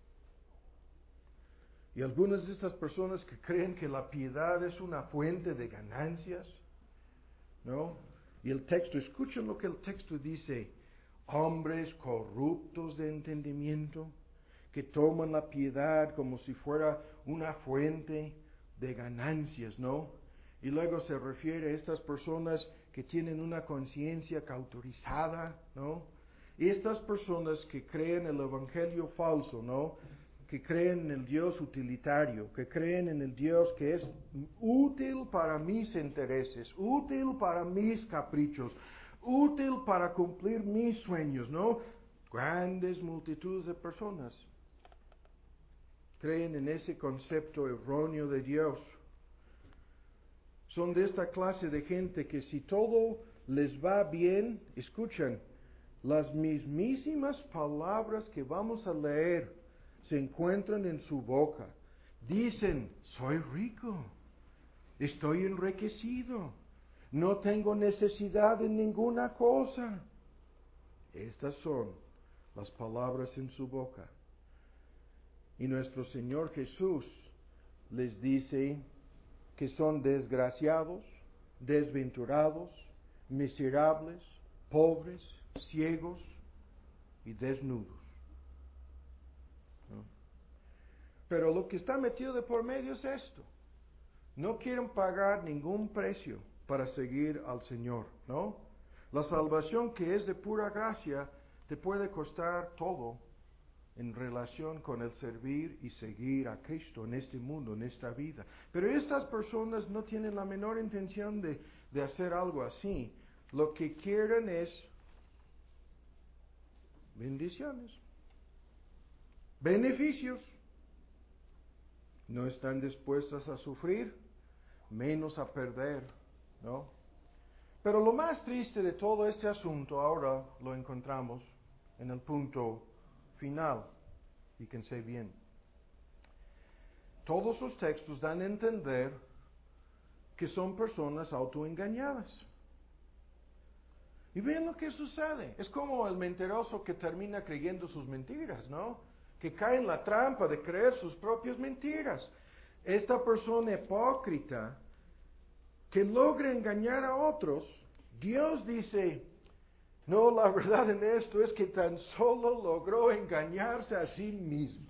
Y algunas de estas personas que creen que la piedad es una fuente de ganancias, ¿no? Y el texto, escuchen lo que el texto dice: hombres corruptos de entendimiento, que toman la piedad como si fuera una fuente de ganancias, ¿no? Y luego se refiere a estas personas que tienen una conciencia cauterizada, ¿no? Y estas personas que creen el evangelio falso, ¿no? Que creen en el Dios utilitario, que creen en el Dios que es útil para mis intereses, útil para mis caprichos, útil para cumplir mis sueños, ¿no? Grandes multitudes de personas creen en ese concepto erróneo de Dios. Son de esta clase de gente que si todo les va bien, escuchan, las mismísimas palabras que vamos a leer se encuentran en su boca. Dicen: soy rico, estoy enriquecido, no tengo necesidad de ninguna cosa. Estas son las palabras en su boca. Y nuestro Señor Jesús les dice que son desgraciados, desventurados, miserables, pobres, ciegos y desnudos. ¿No? Pero lo que está metido de por medio es esto: no quieren pagar ningún precio para seguir al Señor, ¿no? La salvación, que es de pura gracia, te puede costar todo en relación con el servir y seguir a Cristo en este mundo, en esta vida. Pero estas personas no tienen la menor intención de, de hacer algo así. Lo que quieren es bendiciones, beneficios. No están dispuestas a sufrir, menos a perder, ¿no? Pero lo más triste de todo este asunto ahora lo encontramos en el punto final. Fíjense bien. Todos los textos dan a entender que son personas autoengañadas. Y ven lo que sucede. Es como el mentiroso que termina creyendo sus mentiras, ¿no? Que cae en la trampa de creer sus propias mentiras. Esta persona hipócrita que logra engañar a otros, Dios dice: no, la verdad en esto es que tan solo logró engañarse a sí mismo.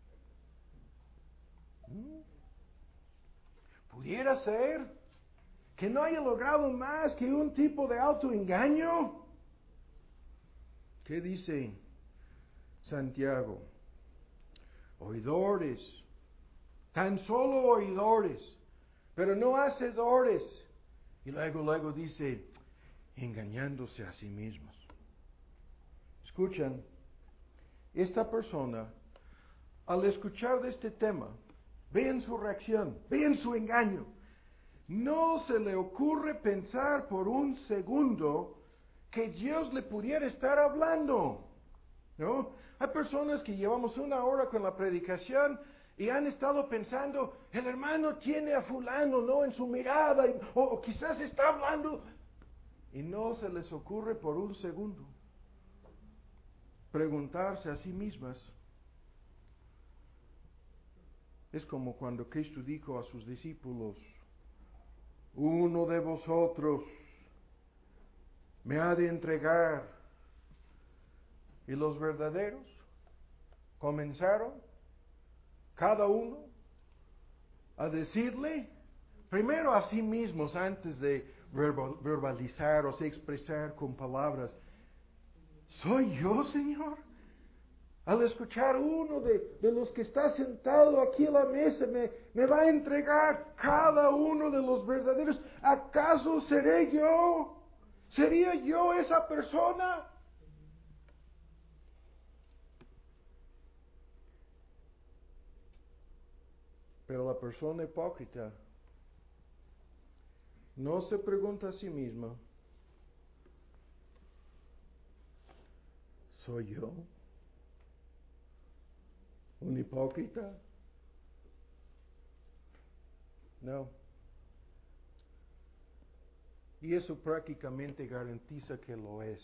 ¿Mm? ¿Pudiera ser que no haya logrado más que un tipo de autoengaño? ¿Qué dice Santiago? Oidores, tan solo oidores, pero no hacedores. Y luego, luego dice: engañándose a sí mismos. Escuchan, esta persona, al escuchar de este tema, vean su reacción, vean su engaño. No se le ocurre pensar por un segundo que Dios le pudiera estar hablando, ¿no? Hay personas que llevamos una hora con la predicación y han estado pensando: el hermano tiene a fulano, ¿no?, en su mirada, y, o, o quizás está hablando. Y no se les ocurre por un segundo preguntarse a sí mismas. Es como cuando Cristo dijo a sus discípulos: uno de vosotros me ha de entregar. Y los verdaderos comenzaron, cada uno, a decirle, primero a sí mismos, antes de verbalizar o sea, expresar con palabras: ¿soy yo, Señor? Al escuchar uno de, de los que está sentado aquí a la mesa, me, me va a entregar cada uno de los verdaderos. ¿Acaso seré yo? ¿Sería yo esa persona? Pero la persona hipócrita no se pregunta a sí misma: ¿Soy yo un hipócrita? No. Y eso prácticamente garantiza que lo es.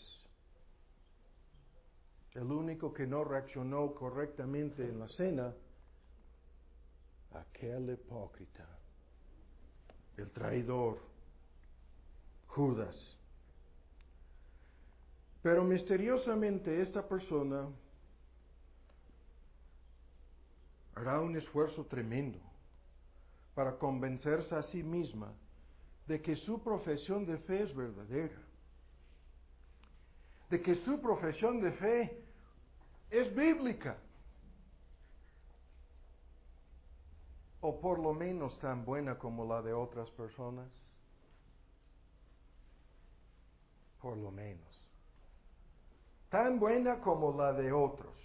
El único que no reaccionó correctamente en la cena, aquel hipócrita, el traidor, Judas. Pero misteriosamente esta persona hará un esfuerzo tremendo para convencerse a sí misma de que su profesión de fe es verdadera, de que su profesión de fe es bíblica, o por lo menos tan buena como la de otras personas, por lo menos, tan buena como la de otros.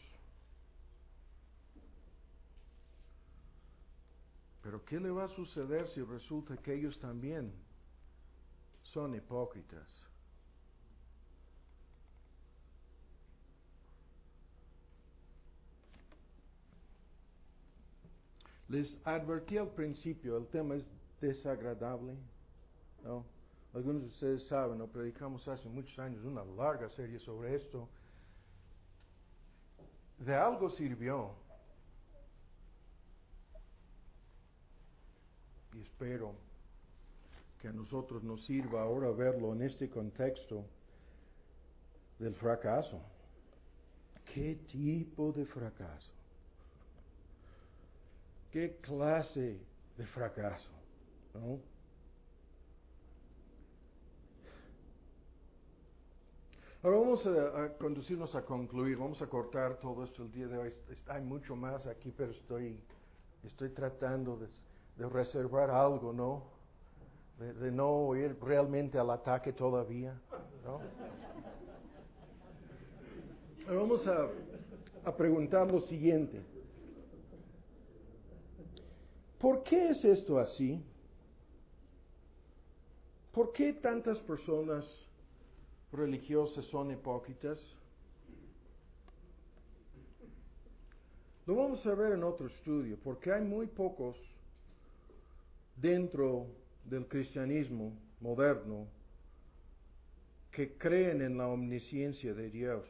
Pero ¿qué le va a suceder si resulta que ellos también son hipócritas? Les advertí al principio, el tema es desagradable, ¿no? Algunos de ustedes saben, ¿no? Predicamos hace muchos años una larga serie sobre esto. De algo sirvió. Y espero que a nosotros nos sirva ahora verlo en este contexto del fracaso. ¿Qué tipo de fracaso? ¿Qué clase de fracaso? ¿No? Ahora vamos a, a conducirnos a concluir, vamos a cortar todo esto el día de hoy. Hay mucho más aquí, pero estoy, estoy tratando de, de reservar algo, ¿no? De, de no ir realmente al ataque todavía, ¿no? Ahora vamos a, a preguntar lo siguiente. ¿Por qué es esto así? ¿Por qué tantas personas religiosas son hipócritas? Lo vamos a ver en otro estudio, porque hay muy pocos dentro del cristianismo moderno que creen en la omnisciencia de Dios.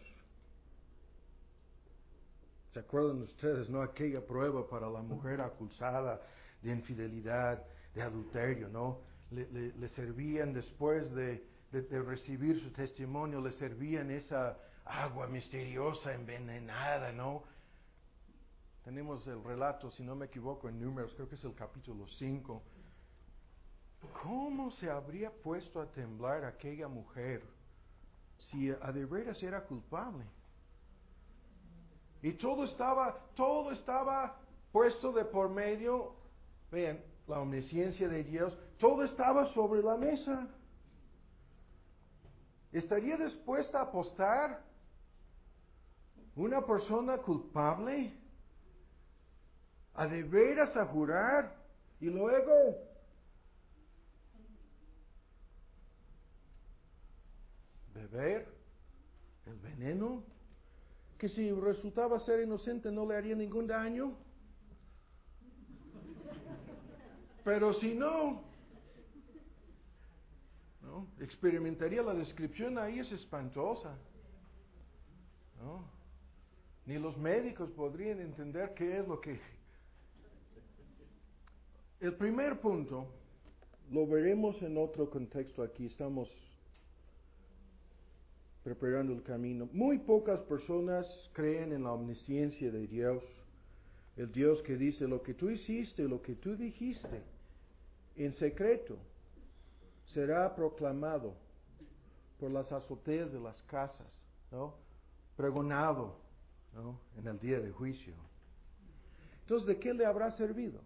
¿Se acuerdan ustedes, no? Aquella prueba para la mujer acusada de infidelidad, de adulterio, ¿no? Le, le, le servían después de, de, de recibir su testimonio, le servían esa agua misteriosa, envenenada, ¿no? Tenemos el relato, si no me equivoco, en Números, creo que es el capítulo cinco. ¿Cómo se habría puesto a temblar aquella mujer si a de veras era culpable? Y todo estaba, todo estaba puesto de por medio, vean, la omnisciencia de Dios, todo estaba sobre la mesa. ¿Estaría dispuesta a apostar una persona culpable? ¿A de veras a jurar? Y luego beber el veneno, que si resultaba ser inocente no le haría ningún daño. Pero si no, ¿no? Experimentaría la descripción ahí, es espantosa, ¿no? Ni los médicos podrían entender qué es lo que... El primer punto lo veremos en otro contexto aquí, estamos preparando el camino. Muy pocas personas creen en la omnisciencia de Dios, el Dios que dice lo que tú hiciste, lo que tú dijiste en secreto será proclamado por las azoteas de las casas, ¿no? Pregonado, ¿no? En el día de juicio. Entonces, ¿de qué le habrá servido?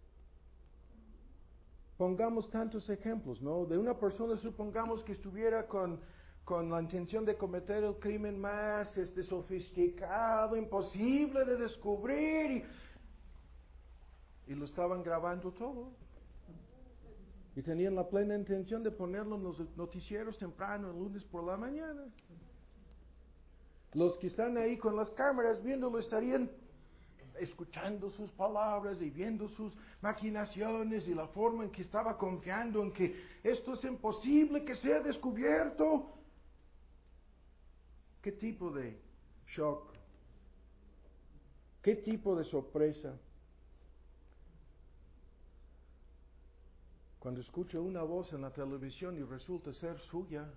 Pongamos tantos ejemplos, ¿no? De una persona, supongamos que estuviera con, con la intención de cometer el crimen más este, sofisticado, imposible de descubrir, y, y lo estaban grabando todo. Y tenían la plena intención de ponerlo en los noticieros temprano, el lunes por la mañana. Los que están ahí con las cámaras viéndolo estarían escuchando sus palabras y viendo sus maquinaciones y la forma en que estaba confiando en que esto es imposible que sea descubierto. ¿Qué tipo de shock? ¿Qué tipo de sorpresa? Cuando escucha una voz en la televisión y resulta ser suya.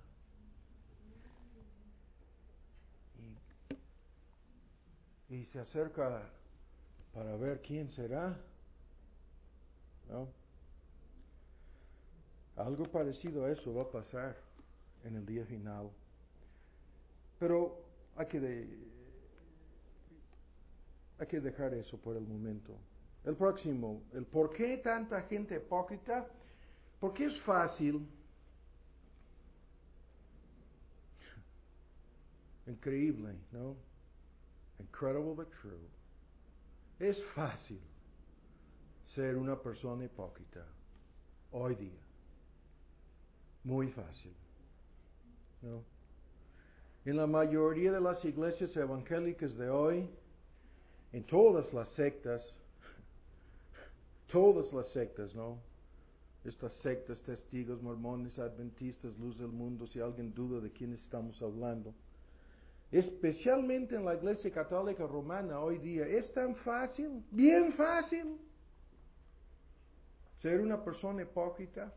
Y, y se acerca para ver quién será. ¿No? Algo parecido a eso va a pasar en el día final. Pero hay que, de, hay que dejar eso por el momento. El próximo, el por qué tanta gente hipócrita. Porque es fácil, increíble, ¿no? Incredible but true. Es fácil ser una persona hipócrita hoy día. Muy fácil, ¿no? En la mayoría de las iglesias evangélicas de hoy, en todas las sectas, todas las sectas, ¿no? Estas sectas, testigos, mormones, adventistas, luz del mundo, si alguien duda de quién estamos hablando. Especialmente en la Iglesia Católica Romana hoy día, es tan fácil, bien fácil, ser una persona hipócrita.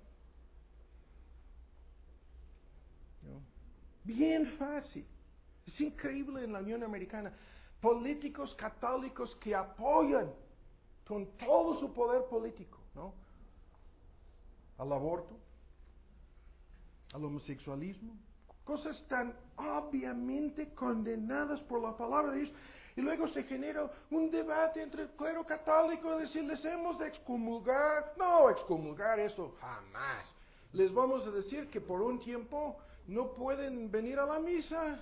¿No? Bien fácil. Es increíble en la Unión Americana. Políticos católicos que apoyan con todo su poder político, ¿no? Al aborto, al homosexualismo, cosas tan obviamente condenadas por la palabra de Dios, y luego se genera un debate entre el clero católico de si les hemos de excomulgar. No, excomulgar eso jamás. Les vamos a decir que por un tiempo no pueden venir a la misa.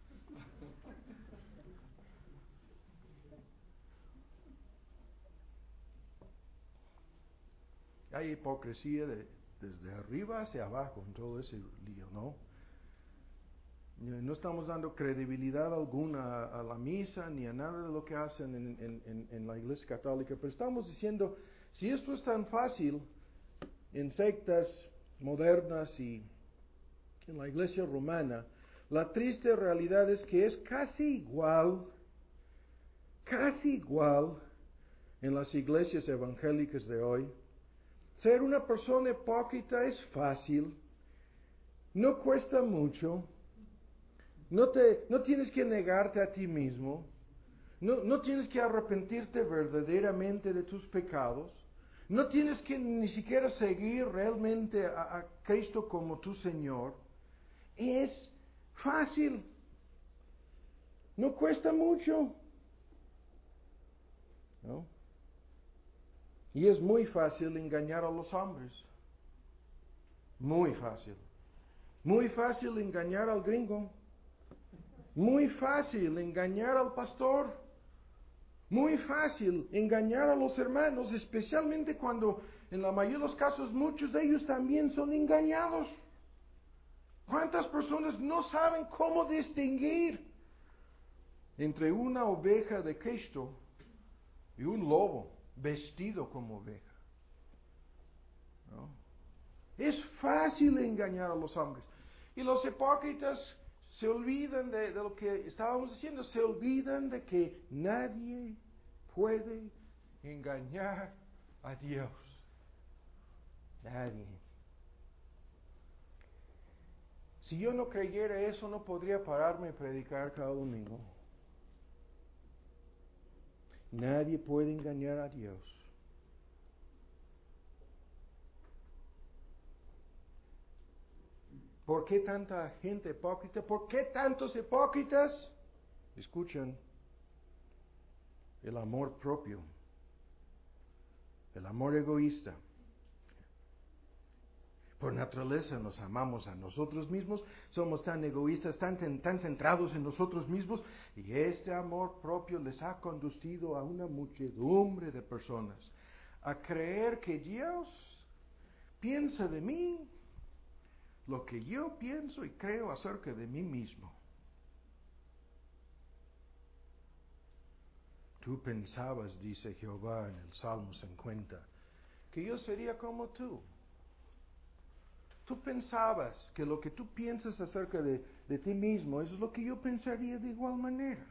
Hay hipocresía de, desde arriba hacia abajo en todo ese lío, ¿no? No estamos dando credibilidad alguna a, a la misa ni a nada de lo que hacen en, en, en, en la Iglesia Católica, pero estamos diciendo, si esto es tan fácil en sectas modernas y en la Iglesia Romana, la triste realidad es que es casi igual, casi igual en las iglesias evangélicas de hoy. Ser una persona hipócrita es fácil, no cuesta mucho, no, te, no tienes que negarte a ti mismo, no, no tienes que arrepentirte verdaderamente de tus pecados, no tienes que ni siquiera seguir realmente a, a Cristo como tu Señor. Es fácil, no cuesta mucho, ¿no? Y es muy fácil engañar a los hombres. Muy fácil. Muy fácil engañar al gringo. Muy fácil engañar al pastor. Muy fácil engañar a los hermanos, especialmente cuando en la mayoría de los casos muchos de ellos también son engañados. ¿Cuántas personas no saben cómo distinguir entre una oveja de Cristo y un lobo vestido como oveja? ¿No? Es fácil engañar a los hombres. Y los hipócritas se olvidan de, de lo que estábamos diciendo, se olvidan de que nadie puede engañar a Dios. Nadie. Si yo no creyera eso, no podría pararme y predicar cada domingo. Nadie puede engañar a Dios. ¿Por qué tanta gente hipócrita? ¿Por qué tantos hipócritas? Escuchen, el amor propio, el amor egoísta. Por naturaleza nos amamos a nosotros mismos, somos tan egoístas, tan, tan centrados en nosotros mismos, y este amor propio les ha conducido a una muchedumbre de personas a creer que Dios piensa de mí lo que yo pienso y creo acerca de mí mismo. tú pensabas, dice Jehová en el Salmo cincuenta, que yo sería como tú. Tú pensabas que lo que tú piensas acerca de, de ti mismo, eso es lo que yo pensaría de igual manera.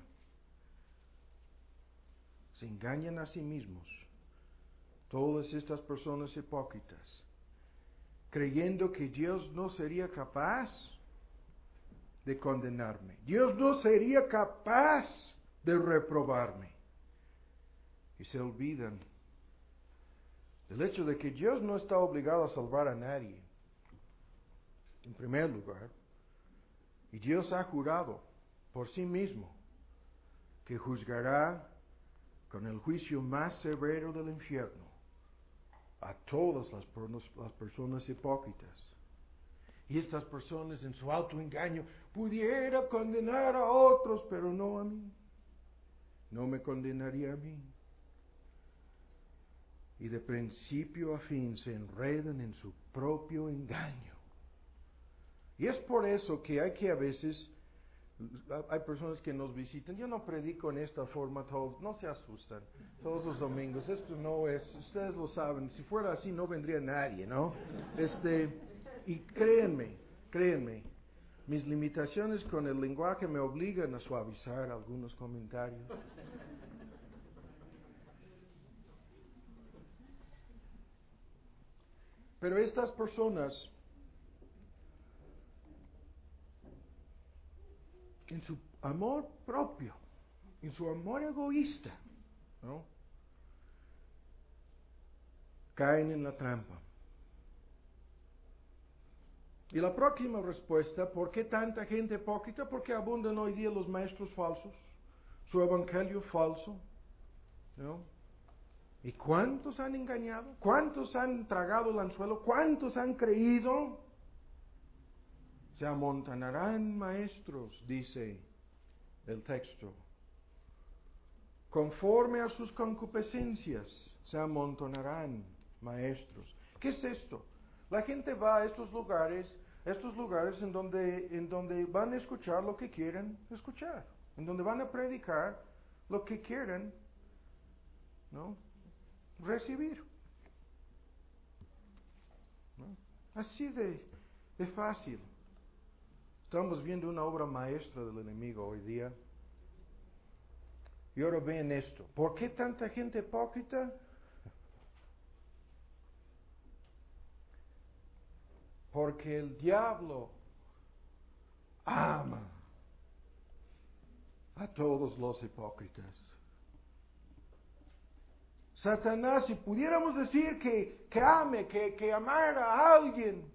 Se engañan a sí mismos. Todas estas personas hipócritas, creyendo que Dios no sería capaz de condenarme. Dios no sería capaz de reprobarme. Y se olvidan del hecho de que Dios no está obligado a salvar a nadie, en primer lugar. Y Dios ha jurado por sí mismo que juzgará con el juicio más severo del infierno a todas las, las personas hipócritas. Y estas personas en su autoengaño pudiera condenar a otros, pero no a mí. No me condenaría a mí. Y de principio a fin se enredan en su propio engaño. Y es por eso que hay que a veces, hay personas que nos visitan, yo no predico en esta forma, todos, no se asustan, todos los domingos, esto no es, ustedes lo saben, si fuera así no vendría nadie, ¿no? Este, y créanme, créanme, mis limitaciones con el lenguaje me obligan a suavizar algunos comentarios. Pero estas personas, en su amor propio, en su amor egoísta, ¿no?, caen en la trampa. Y la próxima respuesta, ¿por qué tanta gente hipócrita? Porque abundan hoy día los maestros falsos, su evangelio falso, ¿no? ¿Y cuántos han engañado? ¿Cuántos han tragado el anzuelo? ¿Cuántos han creído? Se amontonarán maestros, dice el texto. Conforme a sus concupiscencias se amontonarán maestros. ¿Qué es esto? La gente va a estos lugares, estos lugares en donde, en donde van a escuchar lo que quieren escuchar, en donde van a predicar lo que quieren, ¿no?, recibir. ¿No? Así de, de fácil. Estamos viendo una obra maestra del enemigo hoy día. Y ahora ven esto. ¿Por qué tanta gente hipócrita? Porque el diablo ama a todos los hipócritas. Satanás, si pudiéramos decir que, que ame, que, que amara a alguien,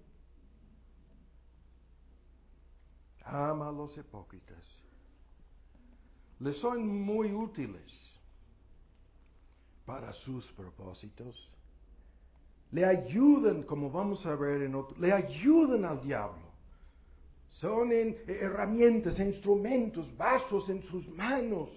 ama a los hipócritas. Les son muy útiles para sus propósitos. Le ayudan, como vamos a ver en otro, le ayudan al diablo. Son en, herramientas, instrumentos, vasos en sus manos.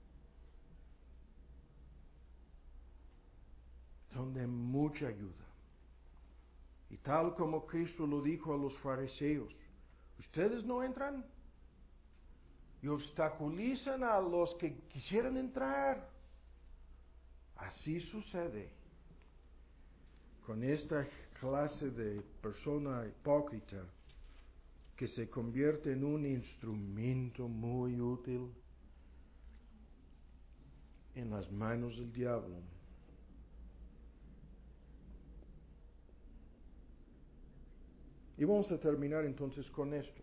Son de mucha ayuda. Y tal como Cristo lo dijo a los fariseos, ustedes no entran y obstaculizan a los que quisieran entrar. Así sucede con esta clase de persona hipócrita que se convierte en un instrumento muy útil en las manos del diablo. Y vamos a terminar entonces con esto.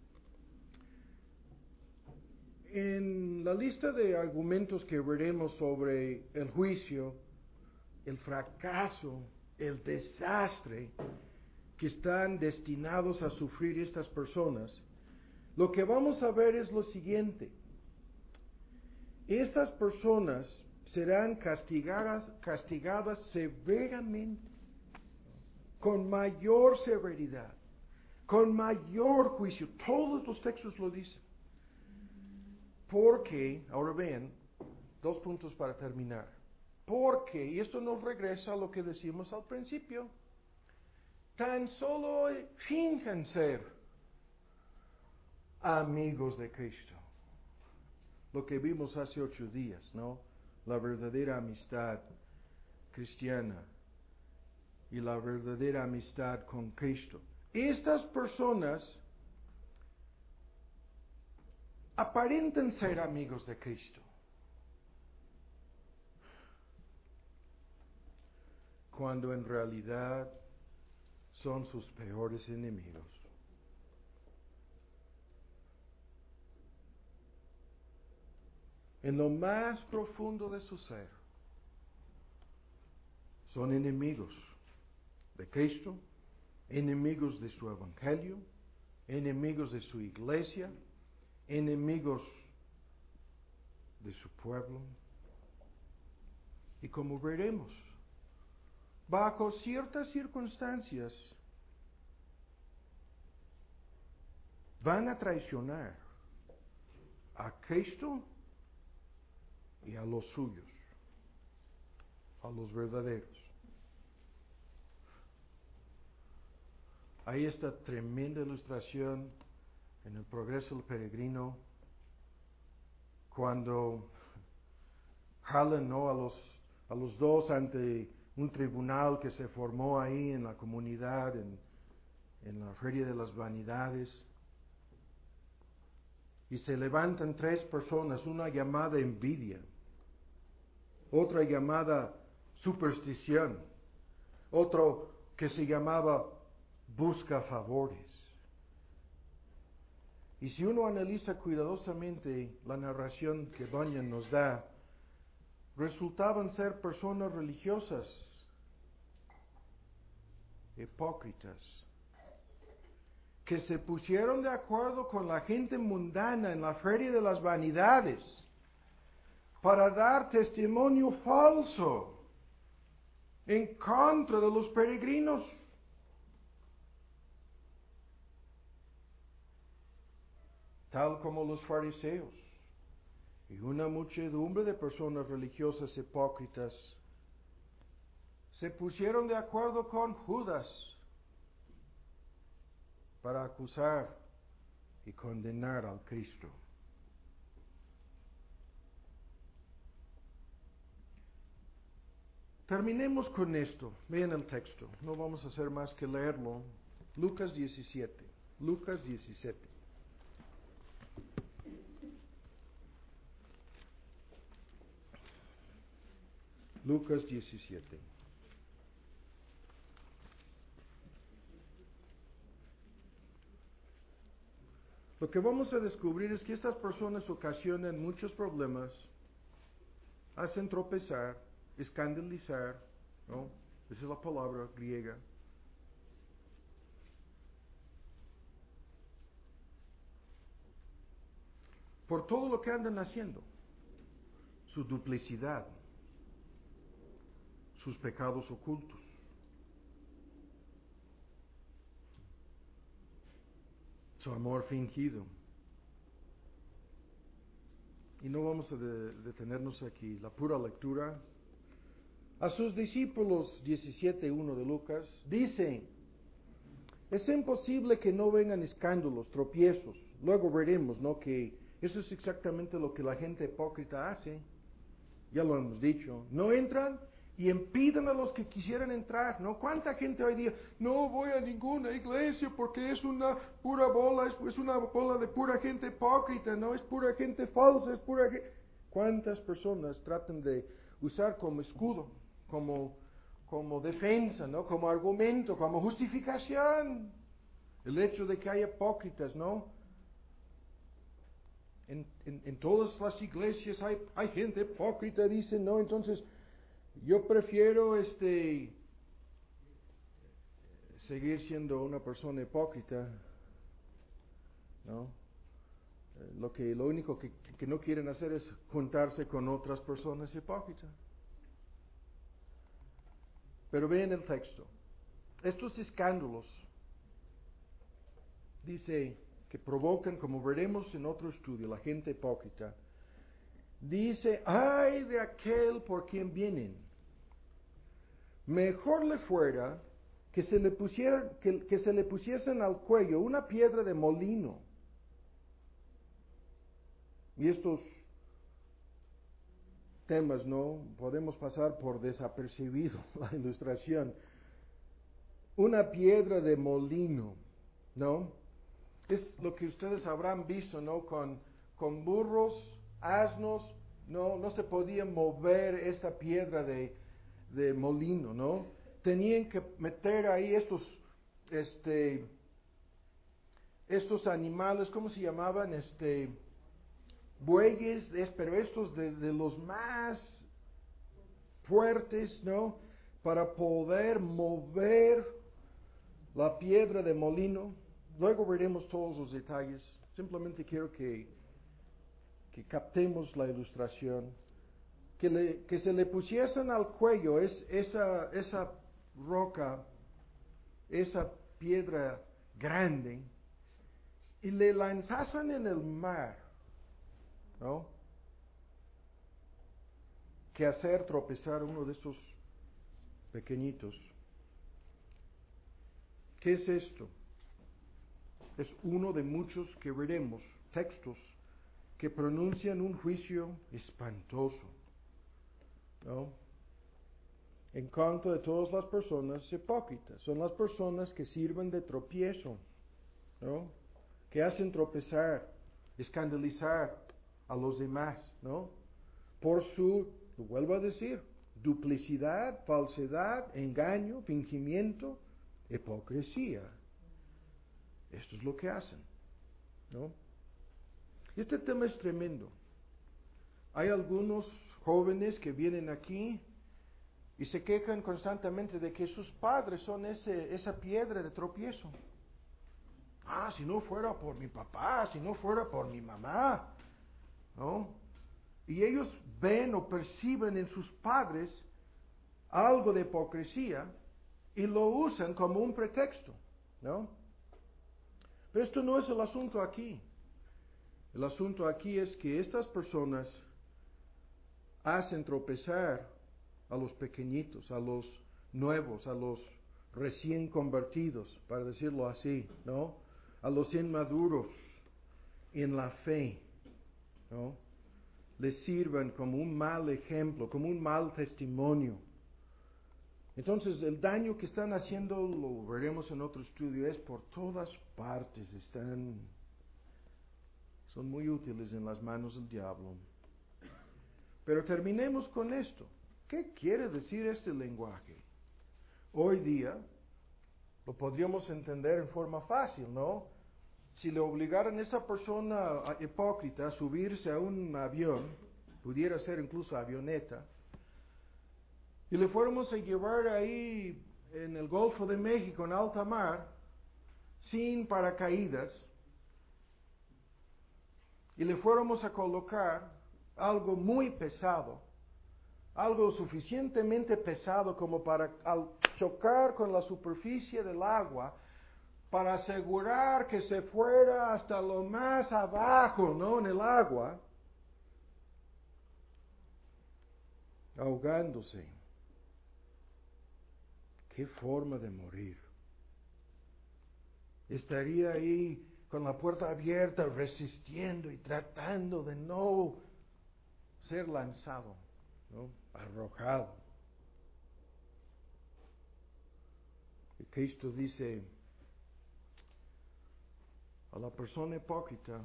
En la lista de argumentos que veremos sobre el juicio, el fracaso, el desastre que están destinados a sufrir estas personas, lo que vamos a ver es lo siguiente. Estas personas serán castigadas, castigadas severamente, con mayor severidad, con mayor juicio. Todos los textos lo dicen. Porque, ahora ven, dos puntos para terminar. Porque, y esto nos regresa a lo que decimos al principio, tan solo finjan ser amigos de Cristo. Lo que vimos hace ocho días, ¿no? la verdadera amistad cristiana y la verdadera amistad con Cristo. Estas personas aparentan ser amigos de Cristo, cuando en realidad son sus peores enemigos. En lo más profundo de su ser, son enemigos de Cristo, enemigos de su evangelio, enemigos de su iglesia, enemigos de su pueblo. Y como veremos, bajo ciertas circunstancias, van a traicionar a Cristo y a los suyos, a los verdaderos. Hay esta tremenda ilustración en el Progreso del Peregrino, cuando jalan, ¿no?, a los, a los dos ante un tribunal que se formó ahí en la comunidad, en, en la Feria de las Vanidades. Y se levantan tres personas, una llamada envidia, otra llamada superstición, otro que se llamaba busca favores. Y si uno analiza cuidadosamente la narración que Bunyan nos da, resultaban ser personas religiosas, hipócritas, que se pusieron de acuerdo con la gente mundana en la Feria de las Vanidades para dar testimonio falso en contra de los peregrinos. Tal como los fariseos y una muchedumbre de personas religiosas hipócritas se pusieron de acuerdo con Judas para acusar y condenar al Cristo. Terminemos con esto. Vean el texto. No vamos a hacer más que leerlo. Lucas diecisiete. Lucas diecisiete. Lucas diecisiete. Lo que vamos a descubrir es que estas personas ocasionan muchos problemas, hacen tropezar, escandalizar, ¿no? Esa es la palabra griega. Por todo lo que andan haciendo, su duplicidad, sus pecados ocultos. Su amor fingido. Y no vamos a de- detenernos aquí. La pura lectura. A sus discípulos, diecisiete uno de Lucas, dice: es imposible que no vengan escándalos, tropiezos. Luego veremos, ¿no?, que eso es exactamente lo que la gente hipócrita hace. Ya lo hemos dicho. No entran y impiden a los que quisieran entrar, ¿no? ¿Cuánta gente hoy día? No voy a ninguna iglesia porque es una pura bola, es, es una bola de pura gente hipócrita, ¿no? Es pura gente falsa, es pura gente... ¿Cuántas personas tratan de usar como escudo, como, como defensa, ¿no?, como argumento, como justificación, el hecho de que hay hipócritas, ¿no? En, en, en todas las iglesias hay, hay gente hipócrita, dicen, ¿no? Entonces, yo prefiero este seguir siendo una persona hipócrita, ¿no? Eh, lo que lo único que, que no quieren hacer es juntarse con otras personas hipócritas. Pero vean el texto. Estos escándalos, dice, que provocan, como veremos en otro estudio, la gente hipócrita, dice: ay de aquel por quien vienen. Mejor le fuera que se le pusiera, que, que se le pusiesen al cuello una piedra de molino. Y estos temas, ¿no? Podemos pasar por desapercibido la ilustración. Una piedra de molino, ¿no? Es lo que ustedes habrán visto, ¿no? Con, con burros, asnos, no, no se podía mover esta piedra de, de molino, ¿no? Tenían que meter ahí estos, este, estos animales, ¿cómo se llamaban? Este, bueyes, pero estos de, de los más fuertes, ¿no? Para poder mover la piedra de molino. Luego veremos todos los detalles. Simplemente quiero que, que captemos la ilustración. Que, le, que se le pusiesen al cuello es, esa, esa roca, esa piedra grande, y le lanzasen en el mar, ¿no? Que hacer tropezar uno de estos pequeñitos. ¿Qué es esto? Es uno de muchos que veremos, textos que pronuncian un juicio espantoso, ¿no? En contra de todas las personas hipócritas. Son las personas que sirven de tropiezo, ¿no? Que hacen tropezar, escandalizar a los demás, ¿no? Por su, lo vuelvo a decir, duplicidad, falsedad, engaño, fingimiento, hipocresía. Esto es lo que hacen, ¿no? Este tema es tremendo. Hay algunos jóvenes que vienen aquí y se quejan constantemente de que sus padres son ese, esa piedra de tropiezo. Ah, si no fuera por mi papá, si no fuera por mi mamá, ¿no? Y ellos ven o perciben en sus padres algo de hipocresía y lo usan como un pretexto, ¿no? Pero esto no es el asunto aquí. El asunto aquí es que estas personas hacen tropezar a los pequeñitos, a los nuevos, a los recién convertidos, para decirlo así, ¿no? A los inmaduros en la fe, ¿no? Les sirven como un mal ejemplo, como un mal testimonio. Entonces, el daño que están haciendo, lo veremos en otro estudio, es por todas partes. Están, son muy útiles en las manos del diablo. Pero terminemos con esto. ¿Qué quiere decir este lenguaje? Hoy día lo podríamos entender en forma fácil, ¿no? Si le obligaran a esa persona hipócrita a subirse a un avión, pudiera ser incluso avioneta, y le fuéramos a llevar ahí en el Golfo de México, en alta mar, sin paracaídas, y le fuéramos a colocar algo muy pesado, algo suficientemente pesado como para, al chocar con la superficie del agua, para asegurar que se fuera hasta lo más abajo, ¿no? En el agua, ahogándose. ¿Qué forma de morir? Estaría ahí con la puerta abierta, resistiendo y tratando de no ser lanzado, ¿no? Arrojado. Y Cristo dice a la persona hipócrita,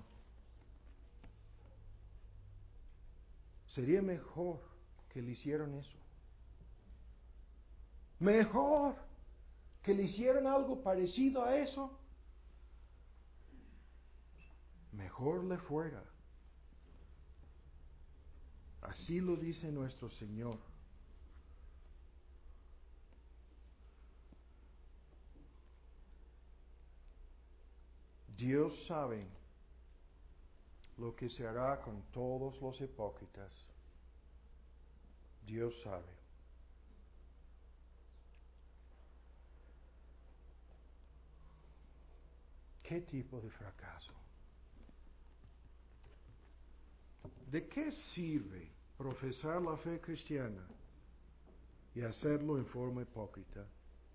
sería mejor que le hicieran eso. Mejor que le hicieran algo parecido a eso. Mejor le fuera. Así lo dice nuestro Señor. Dios sabe lo que se hará con todos los hipócritas. Dios sabe. ¿Qué tipo de fracaso? ¿De qué sirve profesar la fe cristiana y hacerlo en forma hipócrita?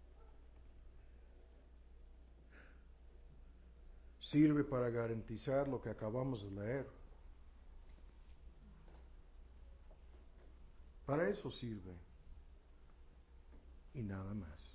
Sirve para garantizar lo que acabamos de leer. Para eso sirve. Y nada más.